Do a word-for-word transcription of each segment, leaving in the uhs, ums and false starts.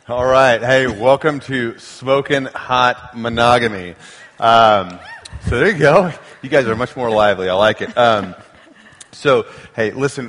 All right. Hey, welcome to Smoking Hot Monogamy. Um, so there you go. You guys are much more lively. I like it. Um, so, hey, listen,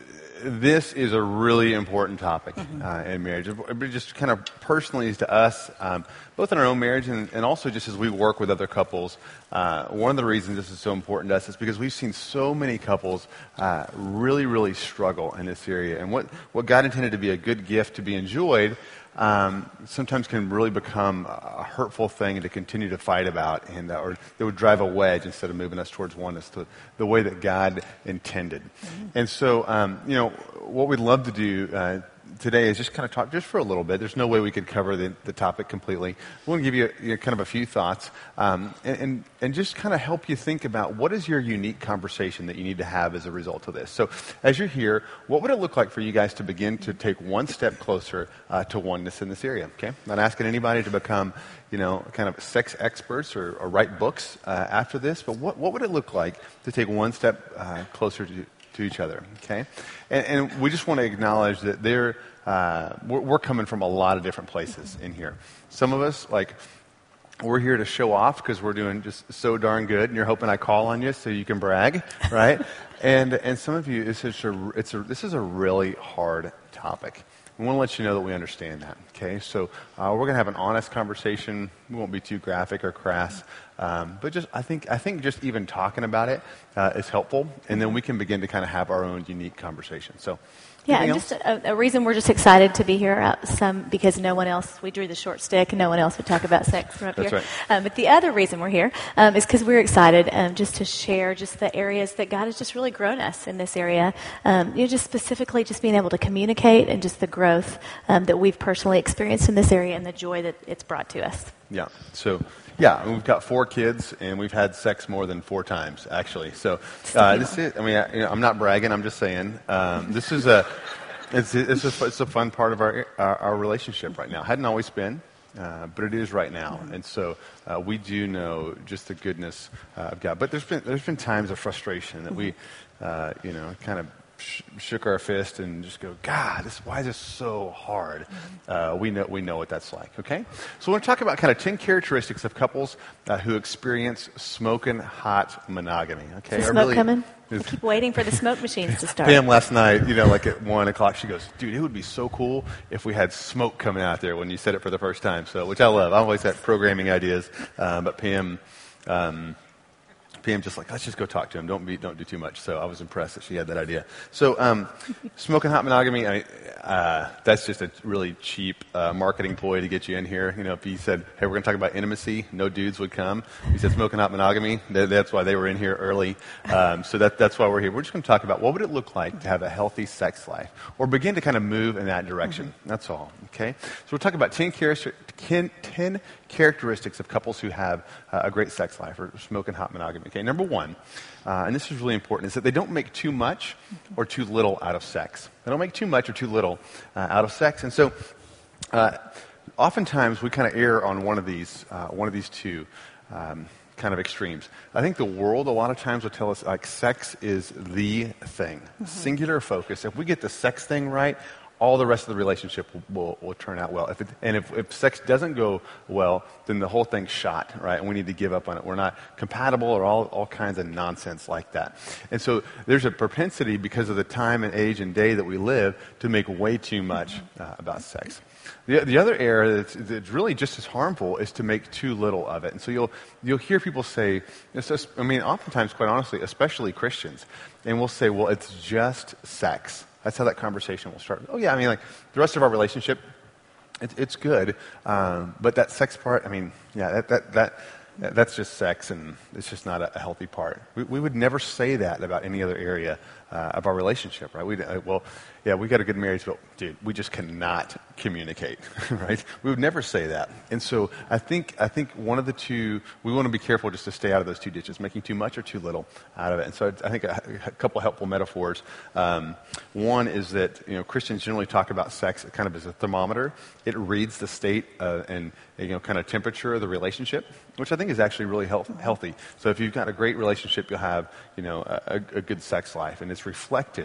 this is a really important topic uh, in marriage. It just kind of personally to us, um, both in our own marriage and, and also just as we work with other couples. Uh, one of the reasons this is so important to us is because we've seen so many couples uh, really, really struggle in this area. And what, what God intended to be a good gift to be enjoyed Um, sometimes can really become a hurtful thing to continue to fight about, and uh, or that would drive a wedge instead of moving us towards oneness, to the way that God intended. Mm-hmm. And so, um, you know, what we'd love to do uh, today is just kind of talk just for a little bit. There's no way we could cover the, the topic completely. We want to give you, a, you know, kind of a few thoughts um, and, and, and just kind of help you think about what is your unique conversation that you need to have as a result of this. So as you're here, what would it look like for you guys to begin to take one step closer uh, to oneness in this area? Okay, not asking anybody to become, you know, kind of sex experts or, or write books uh, after this, but what, what would it look like to take one step uh, closer to to each other, okay? And, and we just want to acknowledge that they're, uh, we're, we're coming from a lot of different places in here. Some of us, like, we're here to show off because we're doing just so darn good, and you're hoping I call on you so you can brag, right? and and some of you, it's just a, it's a, this is a really hard topic. We want to let you know that we understand that, okay? So uh, we're going to have an honest conversation. We won't be too graphic or crass, um, but just I think I think just even talking about it uh, is helpful, and then we can begin to kind of have our own unique conversation. So. Yeah, and just a, a reason we're just excited to be here, uh, some because no one else, we drew the short stick, and no one else would talk about sex from up That's here. Right. Um, but the other reason we're here um, is because we're excited um, just to share just the areas that God has just really grown us in this area. Um, you know, just specifically just being able to communicate and just the growth um, that we've personally experienced in this area and the joy that it's brought to us. Yeah, so... Yeah, we've got four kids, and we've had sex more than four times, actually. So uh, this is, I mean, I, you know, I'm not bragging. I'm just saying um, this is a, it's, it's, a, it's a fun part of our, our, our relationship right now. Hadn't always been, uh, but it is right now. And so uh, we do know just the goodness uh, of God. But there's been there's been times of frustration that we, uh, you know, kind of sh- shook our fist and just go, God, this why is this so hard? Uh, we know we know what that's like. Okay, so we're going to talk about kind of ten characteristics of couples uh, who experience smoking hot monogamy. Okay, Is the smoke really, coming? I keep waiting for the smoke machines to start. Pam last night, you know, like at one o'clock, she goes, "Dude, it would be so cool if we had smoke coming out there when you said it for the first time." So, which I love. I always had programming ideas, uh, but Pam. Um, P M just like, let's just go talk to him. Don't be, don't do too much. So I was impressed that she had that idea. So um, smoking hot monogamy, I, uh, that's just a really cheap uh, marketing ploy to get you in here. You know, if he said, hey, we're going to talk about intimacy, no dudes would come. He said smoking hot monogamy. That, that's why they were in here early. Um, so that, that's why we're here. We're just going to talk about what would it look like to have a healthy sex life, or begin to kind of move in that direction. Mm-hmm. That's all. Okay. So we're talking about ten, char- ten characteristics of couples who have uh, a great sex life, or smoking hot monogamy. Okay, number one, uh, and this is really important, is that they don't make too much or too little out of sex. They don't make too much or too little uh, out of sex. And so uh, oftentimes we kind of err on one of these, uh, one of these two um, kind of extremes. I think the world a lot of times will tell us like sex is the thing, mm-hmm. singular focus. If we get the sex thing right, all the rest of the relationship will, will, will turn out well. If it, and if, if sex doesn't go well, then the whole thing's shot, right? And we need to give up on it. We're not compatible, or all, all kinds of nonsense like that. And so there's a propensity, because of the time and age and day that we live, to make way too much uh, about sex. The, the other error that's, that's really just as harmful is to make too little of it. And so you'll you'll hear people say, it's just, I mean, oftentimes, quite honestly, especially Christians, and we'll say, well, it's just sex. That's how that conversation will start. Oh, yeah, I mean, like, the rest of our relationship, it, it's good. Um, but that sex part, I mean, yeah, that, that, that, that's just sex, and it's just not a, a healthy part. We, we would never say that about any other area uh, of our relationship, right? We uh, well, yeah, we got a good marriage, but, dude, we just cannot communicate, right? We would never say that. And so I think I think one of the two, we want to be careful just to stay out of those two ditches, making too much or too little out of it. And so I think a, a couple of helpful metaphors. Um, one is that, you know, Christians generally talk about sex kind of as a thermometer. It reads the state uh, and, you know, kind of temperature of the relationship, which I think is actually really health, healthy. So if you've got a great relationship, you'll have, you know, a, a good sex life, and it's reflective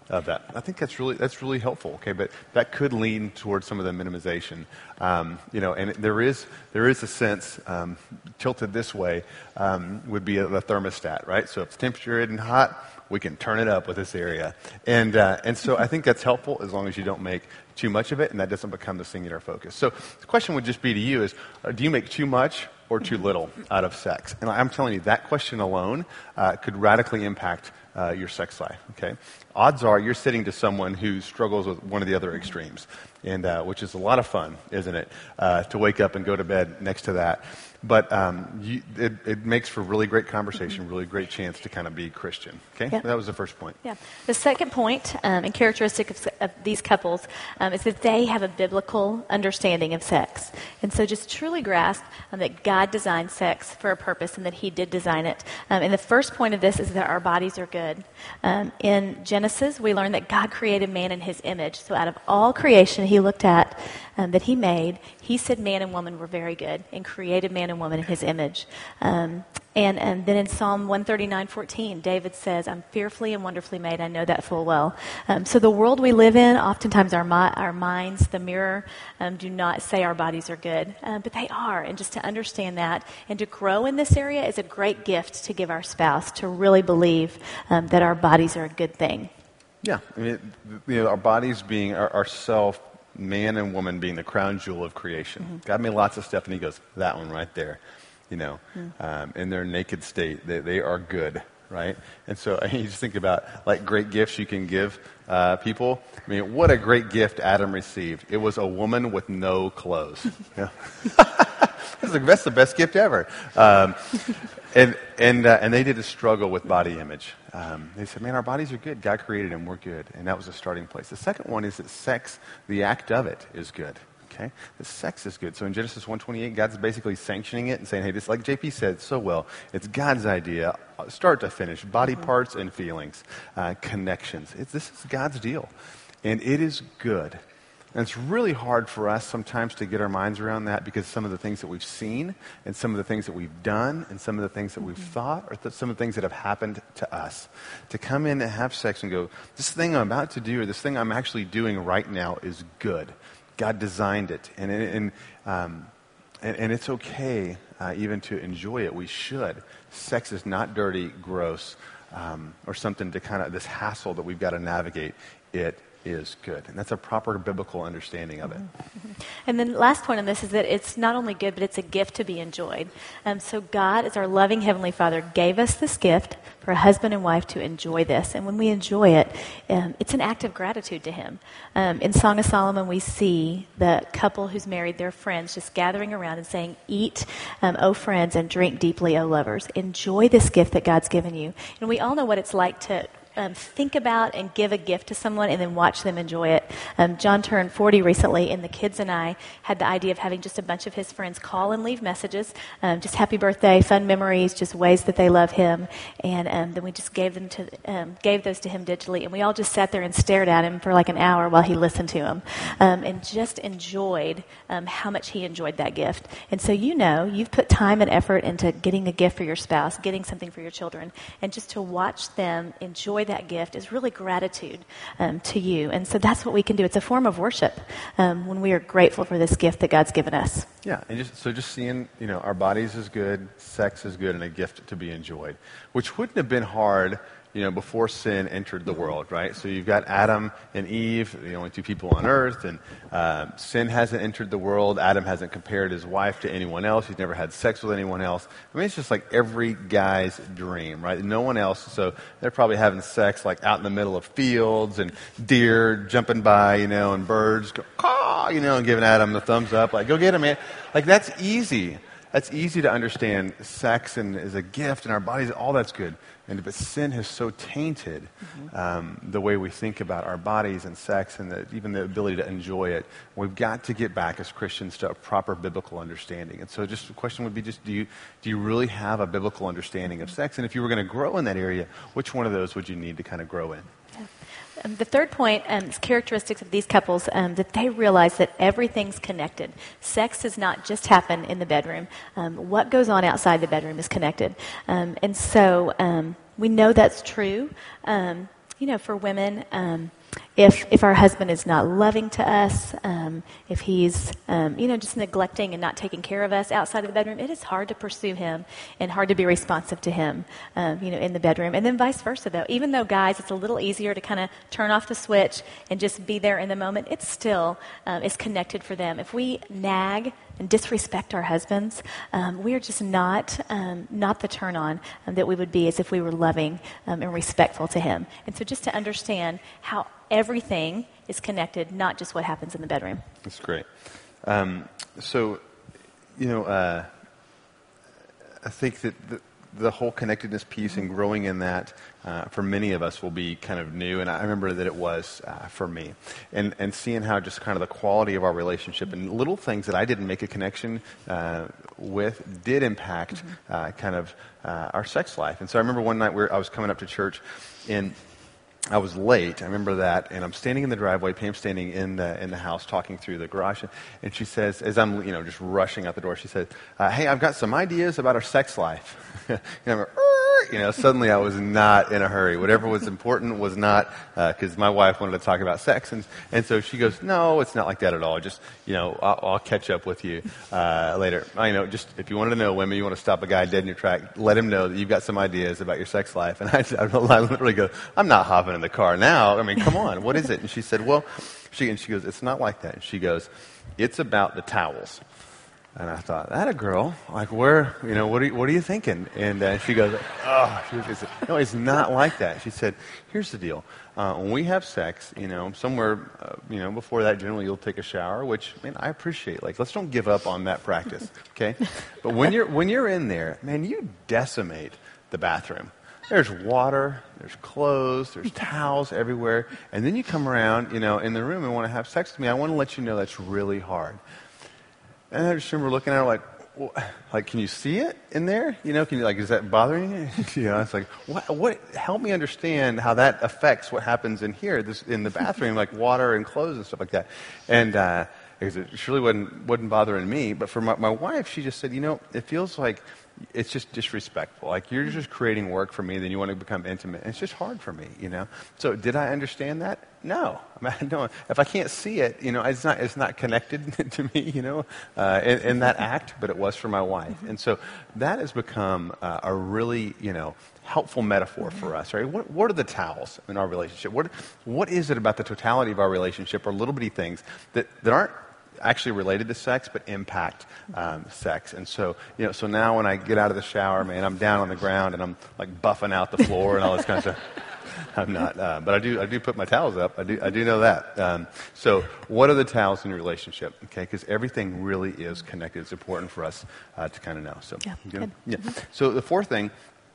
of that. I think that's really that's really helpful. Okay, but that could lean towards some of the minimization. Um, you know, and there is there is a sense um, tilted this way um, would be a, a thermostat, right? So if the temperature isn't hot, we can turn it up with this area, and uh, and so I think that's helpful as long as you don't make too much of it, and that doesn't become the singular focus. So the question would just be to you is, uh, do you make too much or too little out of sex? And I'm telling you, that question alone uh, could radically impact uh, your sex life, okay? Odds are you're sitting to someone who struggles with one of the other extremes, and uh, which is a lot of fun, isn't it, uh, to wake up and go to bed next to that. But um, you, it, it makes for really great conversation, really great chance to kind of be Christian. Okay, yep. That was the first point. Yeah. The second point um, and characteristic of, of these couples um, is that they have a biblical understanding of sex, and so just truly grasp um, that God designed sex for a purpose and that He did design it. Um, and the first point of this is that our bodies are good. Um, in Genesis, we learn that God created man in His image. So out of all creation He looked at um, that He made, He said man and woman were very good and created man and woman in His image. Um, and, and then in Psalm one thirty-nine fourteen, David says, I'm fearfully and wonderfully made. I know that full well. Um, so the world we live in, oftentimes our, mi- our minds, the mirror, um, do not say our bodies are good, uh, but they are. And just to understand that and to grow in this area is a great gift to give our spouse, to really believe um, that our bodies are a good thing. Yeah, I mean, it, you know, our bodies being our, our self, man and woman being the crown jewel of creation. Mm-hmm. God made lots of stuff, and He goes, that one right there, you know, mm-hmm. um, in their naked state, they, they are good, right? And so I mean, you just think about like great gifts you can give uh, people. I mean, what a great gift Adam received. It was a woman with no clothes. Yeah. That's, the, that's the best gift ever. Um, and and uh, and they did a struggle with body image. Um, they said, man, our bodies are good. God created them. We're good. And that was a starting place. The second one is that sex, the act of it, is good. Okay? The sex is good. So in Genesis one twenty-eight, God's basically sanctioning it and saying, hey, this, like J P said so well, it's God's idea, start to finish, body mm-hmm. parts and feelings, uh, connections. It's, this is God's deal. And it is good. And it's really hard for us sometimes to get our minds around that because some of the things that we've seen and some of the things that we've done and some of the things that we've mm-hmm. thought or th- some of the things that have happened to us. To come in and have sex and go, this thing I'm about to do or this thing I'm actually doing right now is good. God designed it. And, and, um, and, and it's okay uh, even to enjoy it. We should. Sex is not dirty, gross, um, or something to kind of, this hassle that we've got to navigate. It is good. And that's a proper biblical understanding of it. Mm-hmm. And then last point on this is that it's not only good, but it's a gift to be enjoyed. Um, so God, as our loving Heavenly Father, gave us this gift for a husband and wife to enjoy this. And when we enjoy it, um, it's an act of gratitude to Him. Um, in Song of Solomon, we see the couple who's married, their friends, just gathering around and saying, eat, um, O friends, and drink deeply, O lovers. Enjoy this gift that God's given you. And we all know what it's like to Um, think about and give a gift to someone and then watch them enjoy it. Um, John turned forty recently, and the kids and I had the idea of having just a bunch of his friends call and leave messages, um, just happy birthday, fun memories, just ways that they love him. And um, then we just gave them to um, gave those to him digitally, and we all just sat there and stared at him for like an hour while he listened to him, um, and just enjoyed um, how much he enjoyed that gift. And so you know, you've put time and effort into getting a gift for your spouse, getting something for your children, and just to watch them enjoy that gift is really gratitude um, to you. And so that's what we can do. It's a form of worship um, when we are grateful for this gift that God's given us. Yeah, and just so just seeing, you know, our bodies is good, sex is good, and a gift to be enjoyed, which wouldn't have been hard, you know, before sin entered the world, right? So you've got Adam and Eve, the only two people on earth, and um, sin hasn't entered the world. Adam hasn't compared his wife to anyone else. He's never had sex with anyone else. I mean, it's just like every guy's dream, right? No one else. So they're probably having sex like out in the middle of fields and deer jumping by, you know, and birds go, caw, you know, and giving Adam the thumbs up, like, go get him, man. Like, that's easy. That's easy to understand. Sex and is a gift, and our bodies, all that's good. And but sin has so tainted mm-hmm. um, the way we think about our bodies and sex, and the, even the ability to enjoy it. We've got to get back as Christians to a proper biblical understanding. And so, just the question would be: just do you do you really have a biblical understanding of sex? And if you were going to grow in that area, which one of those would you need to kind of grow in? Um, the third point um, is characteristics of these couples, um, that they realize that everything's connected. Sex does not just happen in the bedroom. Um, what goes on outside the bedroom is connected. Um, and so um, we know that's true. Um, you know, for women, um, if if our husband is not loving to us, um, if he's, um, you know, just neglecting and not taking care of us outside of the bedroom, it is hard to pursue him and hard to be responsive to him, um, you know, in the bedroom. And then vice versa, though. Even though, guys, it's a little easier to kind of turn off the switch and just be there in the moment, it still um, is connected for them. If we nag and disrespect our husbands, um, we are just not um, not the turn on um, that we would be as if we were loving um, and respectful to him. And so just to understand how everything is connected, not just what happens in the bedroom. That's great. Um, so, you know, uh, I think that the, the whole connectedness piece and growing in that uh, for many of us will be kind of new, and I remember that it was uh, for me. And and seeing how just kind of the quality of our relationship and little things that I didn't make a connection uh, with did impact mm-hmm. uh, kind of uh, our sex life. And so I remember one night where I was coming up to church, and I was late. I remember that, and I'm standing in the driveway. Pam's standing in the in the house, talking through the garage, and she says, as I'm you know just rushing out the door, she said, uh, "Hey, I've got some ideas about our sex life." and I'm like, you know, suddenly I was not in a hurry. Whatever was important was not, because uh, my wife wanted to talk about sex, and and so she goes, "No, it's not like that at all. Just you know, I'll, I'll catch up with you uh, later. I know, just if you wanted to know, women, you want to stop a guy dead in your track, let him know that you've got some ideas about your sex life." And I, I literally go, "I'm not hopping in the car now. I mean, come on, what is it?" And she said, "Well," she and she goes, "It's not like that." And she goes, "It's about the towels." And I thought, that a girl? Like, where, you know, what are you, what are you thinking? And uh, she goes, oh, she said, no, it's not like that. She said, here's the deal. Uh, when we have sex, you know, somewhere, uh, you know, before that, generally you'll take a shower, which, man, I appreciate. Like, let's don't give up on that practice, okay? But when you're when you're in there, man, you decimate the bathroom. There's water, there's clothes, there's towels everywhere. And then you come around, you know, in the room and want to have sex with me. I want to let you know that's really hard. And I just remember looking at her like, well, like, can you see it in there? You know, can you, like, is that bothering you? You know, it's like, what, what, help me understand how that affects what happens in here, this, in the bathroom, like water and clothes and stuff like that. And, uh, because it surely wasn't, wasn't bothering me. But for my, my wife, she just said, you know, it feels like it's just disrespectful. Like, you're just creating work for me, then you want to become intimate. And it's just hard for me, you know. So did I understand that? No. I mean, no. If I can't see it, you know, it's not it's not connected to me, you know, uh, in, in that act, but it was for my wife. And so that has become uh, a really, you know, helpful metaphor for us, right? What, what are the towels in our relationship? What What is it about the totality of our relationship, or little bitty things that, that aren't actually related to sex, but impact um, sex? And so, you know, so now when I get out of the shower, man, I'm down on the ground and I'm like buffing out the floor and all this kind of stuff. I'm not, uh, but I do. I do put my towels up. I do. I do know that. Um, so, what are the towels in your relationship? Okay, because everything really is connected. It's important for us uh, to kind of know. So, yeah. You know? Yeah. So the fourth thing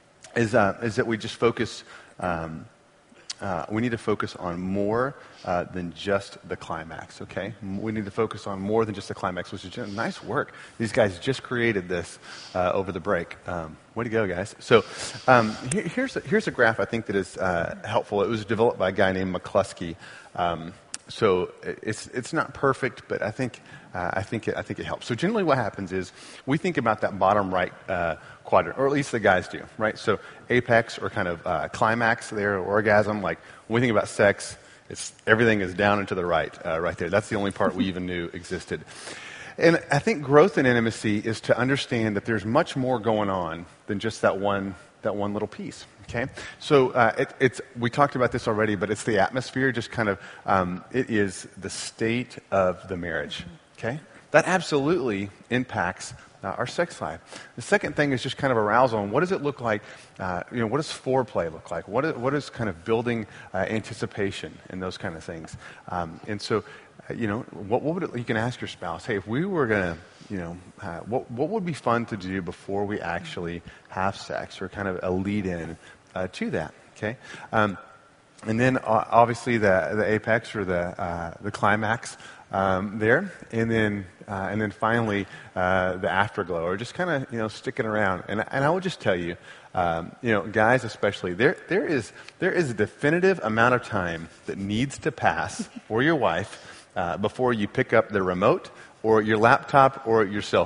is uh, is that we just focus. Um, Uh, we need to focus on more uh, than just the climax, okay? We need to focus on more than just the climax, which is just nice work. These guys just created this uh, over the break. Um, way to go, guys. So um, here, here's, a, here's a graph I think that is uh, helpful. It was developed by a guy named McCluskey. Um, so it's it's not perfect, but I think uh, I think it, I think it helps. So generally, what happens is we think about that bottom right uh, quadrant, or at least the guys do, right? So apex, or kind of uh, climax there, or orgasm. Like when we think about sex, it's everything is down and to the right, uh, right there. That's the only part we even knew existed. And I think growth in intimacy is to understand that there's much more going on than just that one that one little piece. Okay, so uh, it, it's we talked about this already, but it's the atmosphere. Just kind of um, it is the state of the marriage. Okay, that absolutely impacts uh, our sex life. The second thing is just kind of arousal. And what does it look like? Uh, you know, what does foreplay look like? What is, what is kind of building uh, anticipation and those kind of things? Um, and so. You know, what, what would it, you can ask your spouse, hey, if we were going to, you know, uh, what what would be fun to do before we actually have sex, or kind of a lead-in uh, to that, okay? Um, and then uh, obviously the the apex, or the uh, the climax um, there, and then uh, and then finally uh, the afterglow, or just kind of, you know, sticking around. And and I would just tell you, um, you know, guys especially, there there is there is a definitive amount of time that needs to pass for your wife Uh, before you pick up the remote or your laptop or your cell phone,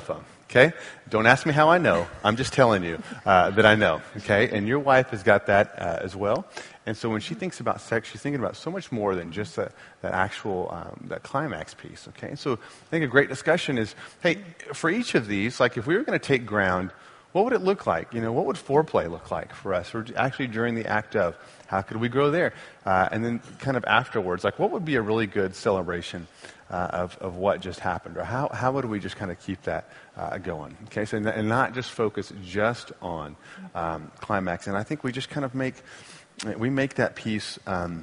Okay? Don't ask me how I know. I'm just telling you uh, that I know. Okay? And your wife has got that uh, as well. And so when she thinks about sex, she's thinking about so much more than just that, that actual, um, that climax piece. Okay? So I think a great discussion is, hey, for each of these, like if we were going to take ground, what would it look like? You know, what would foreplay look like for us? Or actually during the act of, how could we grow there? Uh, and then kind of afterwards, like what would be a really good celebration uh, of, of what just happened? Or how, how would we just kind of keep that uh, going? Okay, so and not just focus just on um, climax. And I think we just kind of make, we make that piece, um,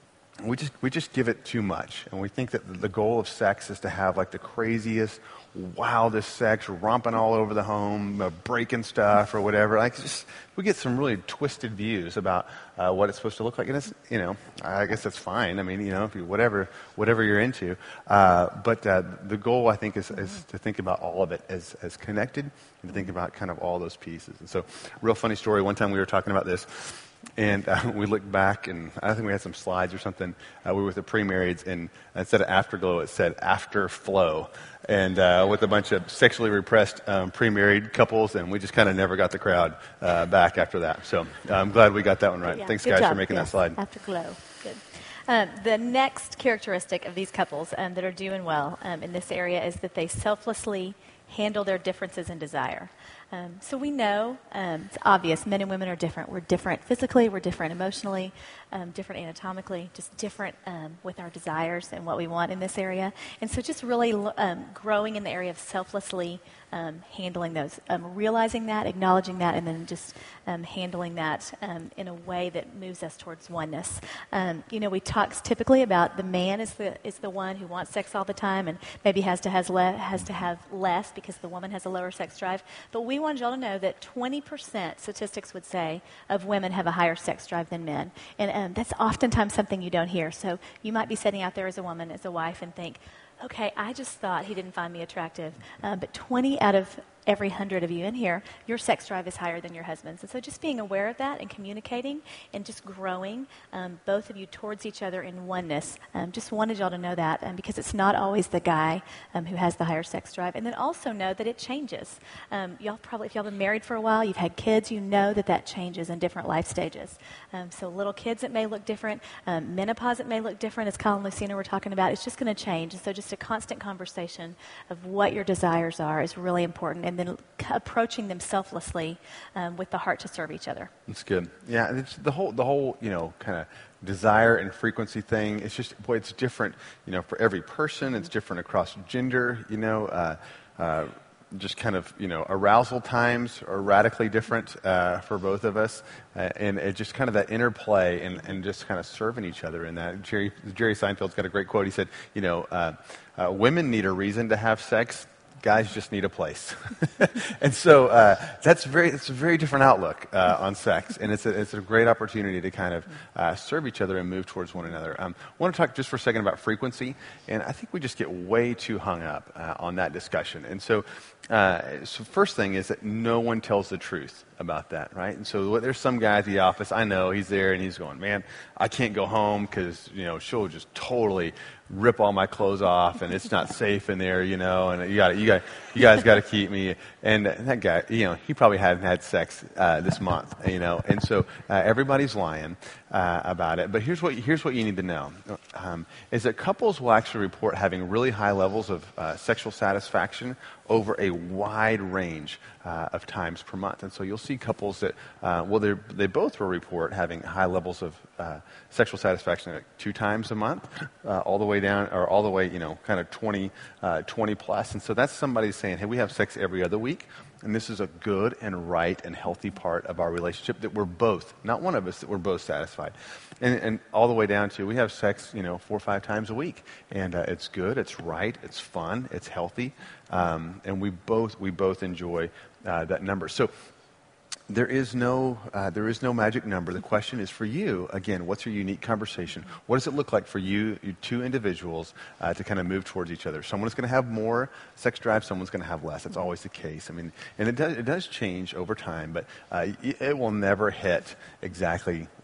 we just we just give it too much. And we think that the goal of sex is to have like the craziest, wildest sex, romping all over the home, uh, breaking stuff or whatever. Like, just we get some really twisted views about uh, what it's supposed to look like, and it's, you know, I guess that's fine. I mean, you know, if you, whatever whatever you're into, uh, but uh, the goal I think is, is to think about all of it as as connected, and to think about kind of all those pieces. And so, real funny story. One time we were talking about this. And uh, we looked back, and I think we had some slides or something. Uh, we were with the pre-marrieds, and instead of afterglow, it said after flow. And uh, with a bunch of sexually repressed um, pre-married couples, and we just kind of never got the crowd uh, back after that. So uh, I'm glad we got that one right. Yeah, Thanks, good guys, job. for making yes. that slide. Afterglow. Good. Um, the next characteristic of these couples um, that are doing well um, in this area is that they selflessly handle their differences in desire. Um, so we know, um, it's obvious, men and women are different. We're different physically, we're different emotionally, um, different anatomically, just different um, with our desires and what we want in this area. And so just really um, growing in the area of selflessly um, handling those, um, realizing that, acknowledging that, and then just um, handling that um, in a way that moves us towards oneness. Um, you know, we talk typically about the man is the is the one who wants sex all the time and maybe has to has le- has to have less because the woman has a lower sex drive. But we want y'all to know that twenty percent, statistics would say, of women have a higher sex drive than men. And um, that's oftentimes something you don't hear. So you might be sitting out there as a woman, as a wife, and think, okay, I just thought he didn't find me attractive. Uh, but twenty out of every hundred of you in here, your sex drive is higher than your husband's. And so just being aware of that and communicating and just growing, um, both of you towards each other in oneness. Um, just wanted y'all to know that um, because it's not always the guy um, who has the higher sex drive. And then also know that it changes. Um, y'all probably, if y'all been married for a while, you've had kids, you know that that changes in different life stages. Um, so little kids, it may look different. Um, menopause, it may look different, as Colin and Lucina were talking about. It's just going to change. And so just a constant conversation of what your desires are is really important. And then approaching them selflessly um, with the heart to serve each other. That's good. Yeah, it's the whole, the whole, you know, kind of desire and frequency thing. It's just, boy, it's different, you know, for every person. It's different across gender, you know, uh, uh, just kind of, you know, arousal times are radically different uh, for both of us. Uh, and it just kind of that interplay and, and just kind of serving each other in that. Jerry, Jerry Seinfeld's got a great quote. He said, you know, uh, uh, women need a reason to have sex. Guys just need a place. And so uh, that's very, it's a very different outlook uh, on sex. And it's a, it's a great opportunity to kind of uh, serve each other and move towards one another. Um, I want to talk just for a second about frequency. And I think we just get way too hung up uh, on that discussion. And so, uh, so first thing is that no one tells the truth about that, right? And so there's some guy at the office, I know, he's there and he's going, man, I can't go home because, you know, she'll just totally rip all my clothes off and it's not safe in there, you know, and you got you got you guys got to keep me. And that guy, you know, he probably hadn't had sex uh, this month, you know, and so uh, everybody's lying uh, about it. But here's what here's what you need to know: um, is that couples will actually report having really high levels of uh, sexual satisfaction over a wide range uh, of times per month. And so you'll see couples that, uh, well, they they both will report having high levels of uh, sexual satisfaction like two times a month, uh, all the way down, or all the way, you know, kind of twenty, uh, twenty plus. And so that's somebody saying, hey, we have sex every other week, and this is a good and right and healthy part of our relationship that we're both, not one of us, that we're both satisfied. And, and all the way down to we have sex, you know, four or five times a week. And uh, it's good, it's right, it's fun, it's healthy. Um, and we both we both enjoy uh, that number. So there is no uh, there is no magic number. The question is for you, again, what's your unique conversation? What does it look like for you, you two individuals, uh, to kind of move towards each other? Someone's going to have more sex drive, someone's going to have less. That's always the case. I mean, and it does, it does change over time, but uh, it will never hit exactly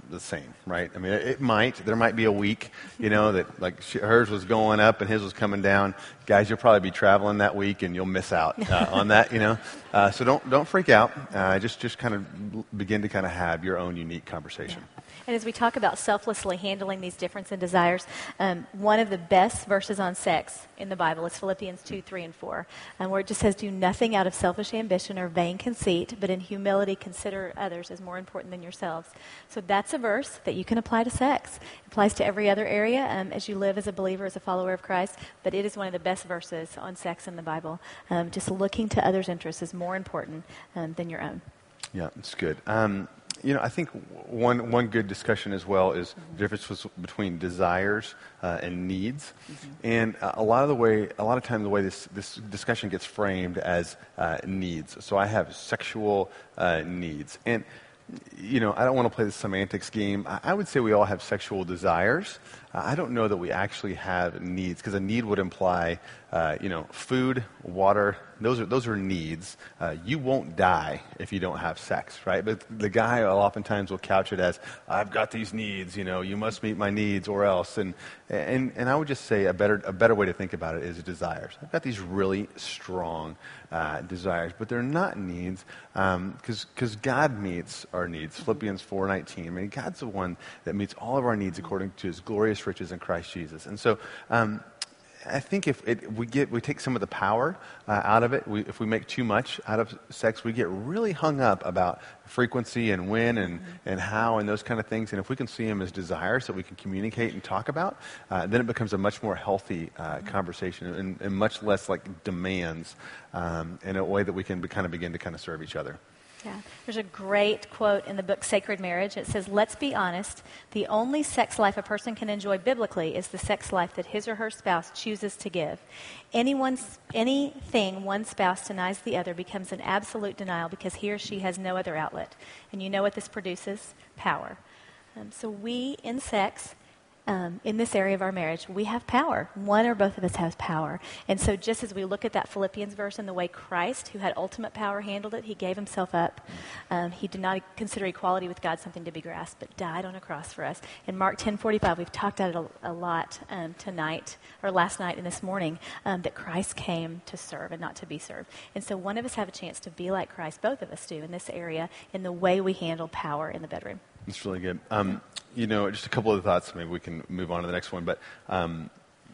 the same, right? I mean, it, it might. There might be a week, you know, that like she, hers was going up and his was coming down. Guys, you'll probably be traveling that week and you'll miss out uh, on that, you know. Uh, so don't don't freak out. Uh, just just kind of begin to kind of have your own unique conversation. Yeah. And as we talk about selflessly handling these differences and desires, um, one of the best verses on sex in the Bible is Philippians two, three, and four, um, where it just says, do nothing out of selfish ambition or vain conceit, but in humility consider others as more important than yourselves. So that's a verse that you can apply to sex. It applies to every other area um, as you live as a believer, as a follower of Christ, but it is one of the best verses on sex in the Bible. Um, just looking to others' interests is more important um, than your own. Yeah, it's good. Um, You know, I think one one good discussion as well is mm-hmm. the difference was between desires uh, and needs, mm-hmm. and uh, a lot of the way, a lot of times the way this this discussion gets framed as uh, needs. So I have sexual uh, needs, and you know, I don't want to play the semantics game. I, I would say we all have sexual desires. Uh, I don't know that we actually have needs, because a need would imply, uh, you know, food, water. Those are those are needs. Uh, you won't die if you don't have sex, right? But the guy oftentimes will couch it as, "I've got these needs. You know, you must meet my needs, or else." And and and I would just say a better a better way to think about it is desires. I've got these really strong uh, desires, but they're not needs, because um, because God meets our needs. Philippians four nineteen. I mean, God's the one that meets all of our needs according to His glorious riches in Christ Jesus. And so. Um, I think if it, we get we take some of the power uh, out of it, we, if we make too much out of sex, we get really hung up about frequency and when and, mm-hmm. and how and those kind of things. And if we can see them as desires that we can communicate and talk about, uh, then it becomes a much more healthy uh, mm-hmm. conversation and, and much less like demands um, in a way that we can be, kind of begin to kind of serve each other. Yeah. There's a great quote in the book Sacred Marriage. It says, let's be honest, the only sex life a person can enjoy biblically is the sex life that his or her spouse chooses to give. Anyone's, anything one spouse denies the other becomes an absolute denial because he or she has no other outlet. And you know what this produces? Power. Um, so we, in sex, Um, in this area of our marriage, we have power. One or both of us has power. And so just as we look at that Philippians verse and the way Christ, who had ultimate power, handled it, he gave himself up. Um, he did not consider equality with God something to be grasped, but died on a cross for us. In Mark ten forty-five, we've talked about it a, a lot um, tonight, or last night and this morning, um, that Christ came to serve and not to be served. And so one of us have a chance to be like Christ, both of us do, in this area, in the way we handle power in the bedroom. That's really good. Um, you know, just a couple of thoughts. Maybe we can move on to the next one. But um,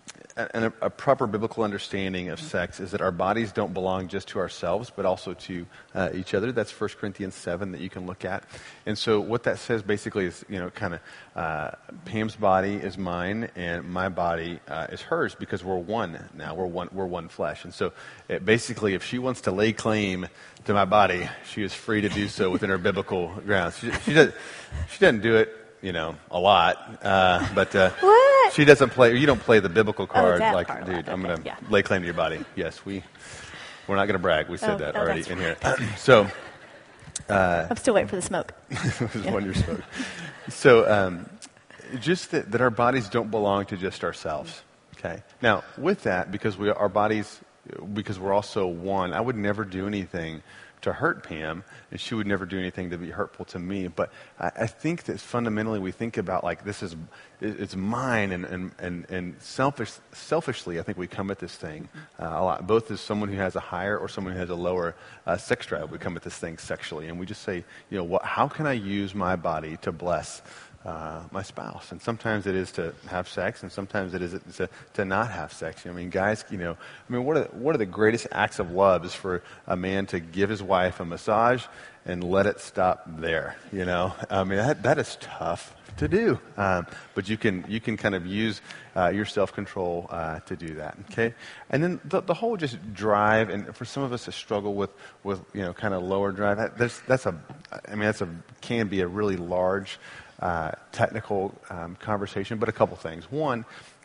a, a proper biblical understanding of sex is that our bodies don't belong just to ourselves, but also to uh, each other. That's First Corinthians seven that you can look at. And so what that says basically is, you know, kind of uh, Pam's body is mine and my body uh, is hers, because we're one now. We're one. We're one flesh. And so it basically, if she wants to lay claim to my body, she is free to do so within her biblical grounds. She, she does. She doesn't do it, you know, a lot, uh, but uh, what? She doesn't play. You don't play the biblical card, oh, like, part dude. okay. I'm gonna yeah. lay claim to your body. Yes, we. We're not gonna brag. We said oh, that oh, already right. in here. So. Uh, I'm still waiting for the smoke. This is one your smoke. So, um, just that, that our bodies don't belong to just ourselves. Okay. Now, with that, because we our bodies, because we're also one, I would never do anything to hurt Pam, and she would never do anything to be hurtful to me. But I, I think that fundamentally we think about like this is it's mine, and and and, and selfish selfishly I think we come at this thing uh, a lot. Both as someone who has a higher or someone who has a lower uh, sex drive, we come at this thing sexually, and we just say, you know, what? How can I use my body to bless Uh, my spouse? And sometimes it is to have sex, and sometimes it is to, to not have sex. You know, I mean, guys, you know, I mean, what are the, what are the greatest acts of love is for a man to give his wife a massage and let it stop there. You know, I mean, that that is tough to do, um, but you can you can kind of use uh, your self-control uh, to do that. Okay, and then the, the whole just drive, and for some of us to struggle with with you know kind of lower drive. That, that's that's a, I mean, that's a can be a really large Uh, technical um, conversation, but a couple things. One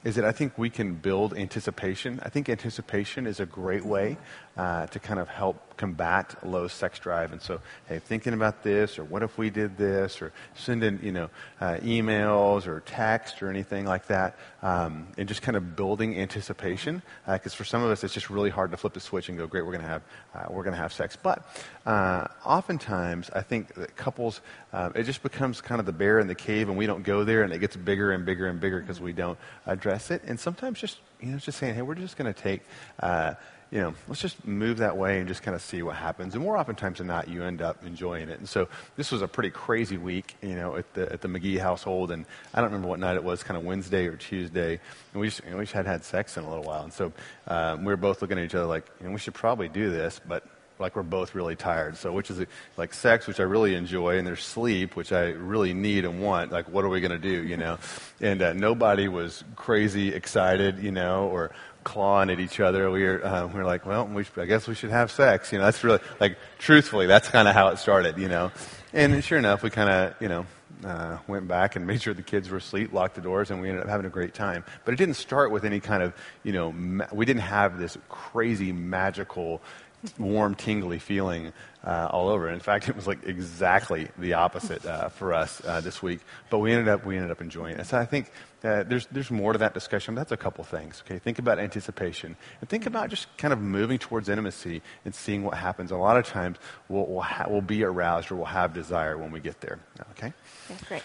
is that I think we can build anticipation. I think anticipation is a great way uh, to kind of help combat low sex drive. And so, hey, thinking about this, or what if we did this, or sending, you know, uh, emails or text or anything like that, um, and just kind of building anticipation. Because uh, for some of us, it's just really hard to flip the switch and go, great, we're going to have uh, we're going to have sex. But uh, oftentimes, I think that couples, um, it just becomes kind of the bear in the cave, and we don't go there, and it gets bigger and bigger and bigger because we don't address it. And sometimes just, you know, just saying, hey, we're just going to take, uh, you know, let's just move that way and just kind of see what happens. And more oftentimes than not, you end up enjoying it. And so this was a pretty crazy week, you know, at the at the McGee household. And I don't remember what night it was, kind of Wednesday or Tuesday. And we just, you know, we just hadn't had sex in a little while. And so um, we were both looking at each other like, you know, we should probably do this, but like we're both really tired. So which is like sex, which I really enjoy, and there's sleep, which I really need and want. Like, what are we going to do, you know? And uh, nobody was crazy excited, you know, or clawing at each other. We were, uh, we were like, well, we should, I guess we should have sex. You know, that's really, like, truthfully, that's kind of how it started, you know. And sure enough, we kind of, you know, uh, went back and made sure the kids were asleep, locked the doors, and we ended up having a great time. But it didn't start with any kind of, you know, ma- we didn't have this crazy, magical, warm, tingly feeling uh, all over. In fact, it was like exactly the opposite uh, for us uh, this week. But we ended up we ended up enjoying it. So I think uh, there's there's more to that discussion. But that's a couple things. Okay, think about anticipation and think about just kind of moving towards intimacy and seeing what happens. A lot of times we'll we'll, ha- we'll be aroused or we'll have desire when we get there. Okay. Yeah, great.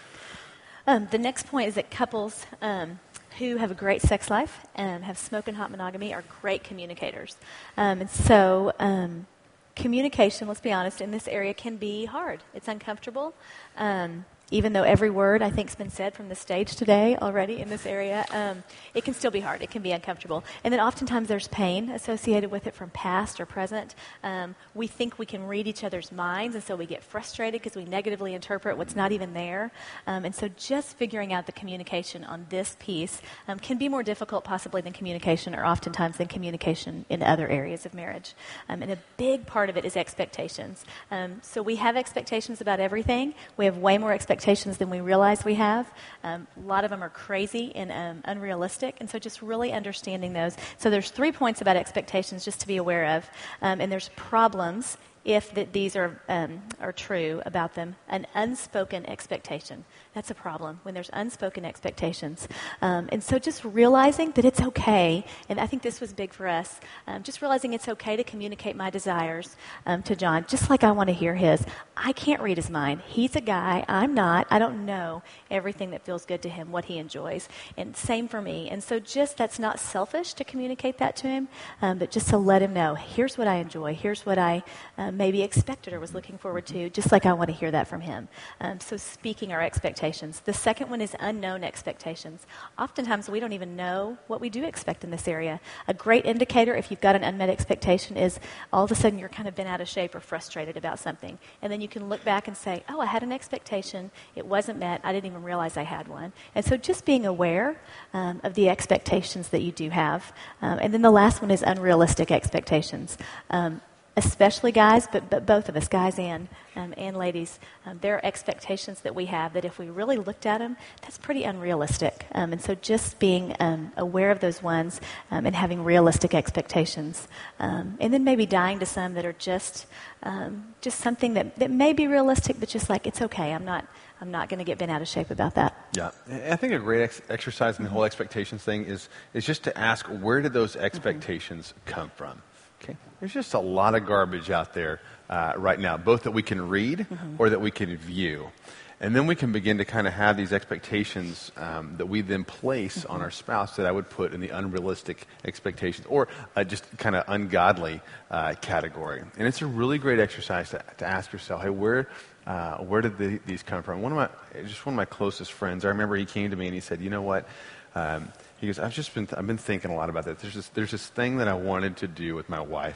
Um, the next point is that couples um, who have a great sex life and have smoking hot monogamy are great communicators. Um, and so um, communication, let's be honest, in this area can be hard. It's uncomfortable. Um, even though every word I think has been said from the stage today already in this area, um, it can still be hard. It can be uncomfortable. And then oftentimes there's pain associated with it from past or present. Um, we think we can read each other's minds, and so we get frustrated because we negatively interpret what's not even there. Um, and so just figuring out the communication on this piece um, can be more difficult possibly than communication, or oftentimes than communication in other areas of marriage. Um, and a big part of it is expectations. Um, so we have expectations about everything. We have way more expectations than we realize we have. Um, a lot of them are crazy and um, unrealistic, and so just really understanding those. So there's three points about expectations just to be aware of, um, and there's problems if that these are um, are true about them. An unspoken expectation. That's a problem when there's unspoken expectations. Um, and so just realizing that it's okay, and I think this was big for us, um, just realizing it's okay to communicate my desires um, to John, just like I want to hear his. I can't read his mind. He's a guy. I'm not. I don't know everything that feels good to him, what he enjoys. And same for me. And so just that's not selfish to communicate that to him, um, but just to let him know, here's what I enjoy. Here's what I uh, maybe expected or was looking forward to, just like I want to hear that from him. Um, so speaking our expectations. The second one is unknown expectations. Oftentimes we don't even know what we do expect in this area. A great indicator if you've got an unmet expectation is all of a sudden you're kind of been out of shape or frustrated about something. And then you can look back and say, oh, I had an expectation. It wasn't met. I didn't even realize I had one. And so just being aware um, of the expectations that you do have. Um, and then the last one is unrealistic expectations. Um, especially guys, but, but both of us, guys and um, and ladies, um, there are expectations that we have that if we really looked at them, that's pretty unrealistic. Um, and so just being um, aware of those ones um, and having realistic expectations. Um, and then maybe dying to some that are just um, just something that, that may be realistic, but just like, it's okay, I'm not I'm not going to get bent out of shape about that. Yeah, I think a great ex- exercise in the whole expectations thing is is just to ask, where did those expectations mm-hmm. come from? Okay, there's just a lot of garbage out there uh, right now, both that we can read mm-hmm. or that we can view. And then we can begin to kind of have these expectations um, that we then place mm-hmm. on our spouse that I would put in the unrealistic expectations or uh, just kind of ungodly uh, category. And it's a really great exercise to, to ask yourself, hey, where uh, where did the, these come from? One of my, just one of my closest friends, I remember he came to me and he said, you know what, um, he goes, I've just been, th- I've been thinking a lot about that. There's this, there's this thing that I wanted to do with my wife,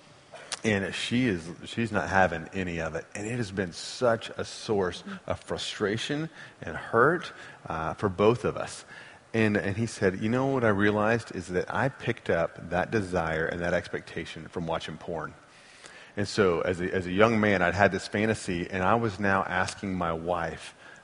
and she is, she's not having any of it. And it has been such a source of frustration and hurt uh, for both of us. And and he said, you know what I realized is that I picked up that desire and that expectation from watching porn. And so as a, as a young man, I'd had this fantasy, and I was now asking my wife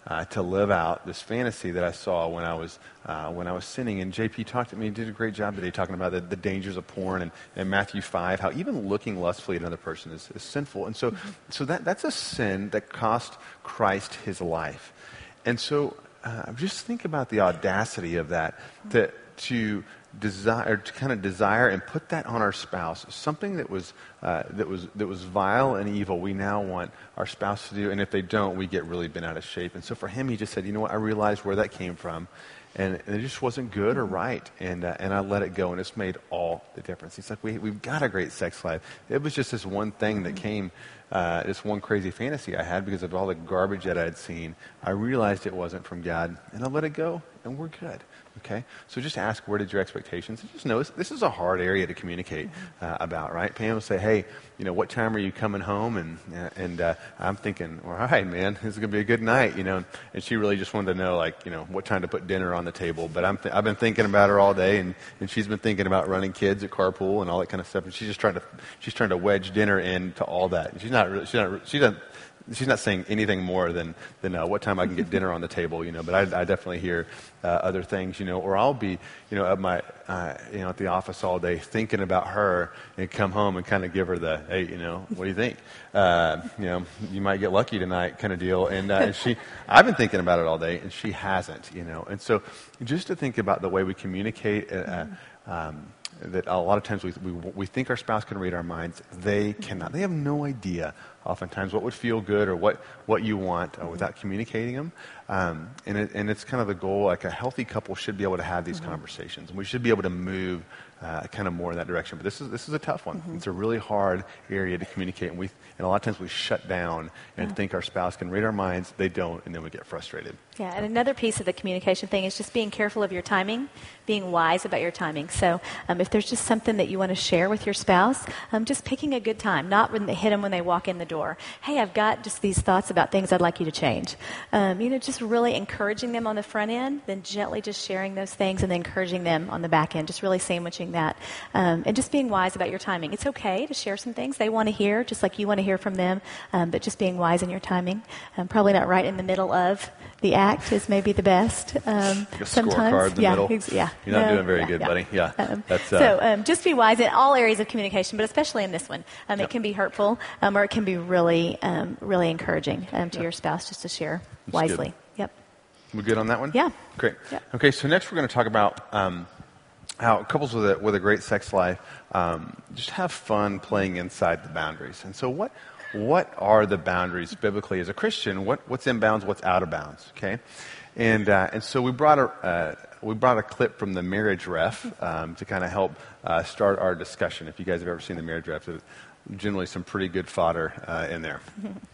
uh, to live out this fantasy that I saw when I was uh, when I was sinning. And J P talked to me, did a great job today talking about the, the dangers of porn, and, and Matthew five, how even looking lustfully at another person is, is sinful. And so, mm-hmm. so that that's a sin that cost Christ his life. And so, uh, just think about the audacity of that, to to desire, to kind of desire and put that on our spouse, something that was uh, that was that was vile and evil. We now want our spouse to do, and if they don't, we get really bent out of shape. And so for him, he just said, you know what? I realized where that came from, and, and it just wasn't good or right, and uh, and I let it go, and it's made all the difference. He's like, we we've got a great sex life. It was just this one thing that came. Uh, this one crazy fantasy I had because of all the garbage that I had seen. I realized it wasn't from God, and I let it go, and we're good. Okay? So just ask, where did your expectations? And just notice, this is a hard area to communicate uh, about, right? Pam will say, hey, you know, what time are you coming home? And and uh, I'm thinking, all right, man, this is going to be a good night, you know. And she really just wanted to know, like, you know, what time to put dinner on the table. But I'm th- I've been thinking about her all day, and, and she's been thinking about running kids at carpool and all that kind of stuff. And she's just trying to she's trying to wedge dinner into all that. She's not really, she's not she doesn't. She's not saying anything more than, than uh, what time I can get dinner on the table, you know, but I, I definitely hear uh, other things, you know, or I'll be, you know, at my, uh, you know, at the office all day thinking about her and come home and kind of give her the, hey, you know, what do you think? Uh, you know, you might get lucky tonight kind of deal. And, uh, and she, I've been thinking about it all day and she hasn't, you know, and so just to think about the way we communicate, uh, um, that a lot of times we, we we think our spouse can read our minds. They cannot. They have no idea oftentimes what would feel good or what, what you want uh, without communicating them. Um, and, it, and it's kind of the goal, like a healthy couple should be able to have these mm-hmm. conversations. And we should be able to move uh, kind of more in that direction. But this is this is a tough one. Mm-hmm. It's a really hard area to communicate. And, we, and a lot of times we shut down and yeah. think our spouse can read our minds. They don't, and then we get frustrated. Yeah, and another piece of the communication thing is just being careful of your timing, being wise about your timing. So um, if there's just something that you want to share with your spouse, um, just picking a good time, not when they hit them when they walk in the door. Hey, I've got just these thoughts about things I'd like you to change. Um, you know, just really encouraging them on the front end, then gently just sharing those things and then encouraging them on the back end, just really sandwiching that. Um, and just being wise about your timing. It's okay to share some things they want to hear, just like you want to hear from them, um, but just being wise in your timing. Um, probably not right in the middle of the act is maybe the best. Um, like a sometimes, scorecard in the yeah, middle. Ex- yeah, You're not no, doing very yeah, good, yeah. buddy. Yeah. Um, That's, uh, so um, just be wise in all areas of communication, but especially in this one. Um, yep. It can be hurtful, um, or it can be really, um, really encouraging um, to yep. your spouse just to share That's wisely. Good. Yep. We good on that one? Yeah. Great. Yep. Okay, so next we're going to talk about um, how couples with a, with a great sex life um, just have fun playing inside the boundaries. And so what what are the boundaries biblically as a Christian? What what's in bounds? What's out of bounds? Okay, and uh, and so we brought a uh, we brought a clip from the Marriage Ref um, to kind of help uh, start our discussion. If you guys have ever seen the Marriage Ref, there's generally some pretty good fodder uh, in there.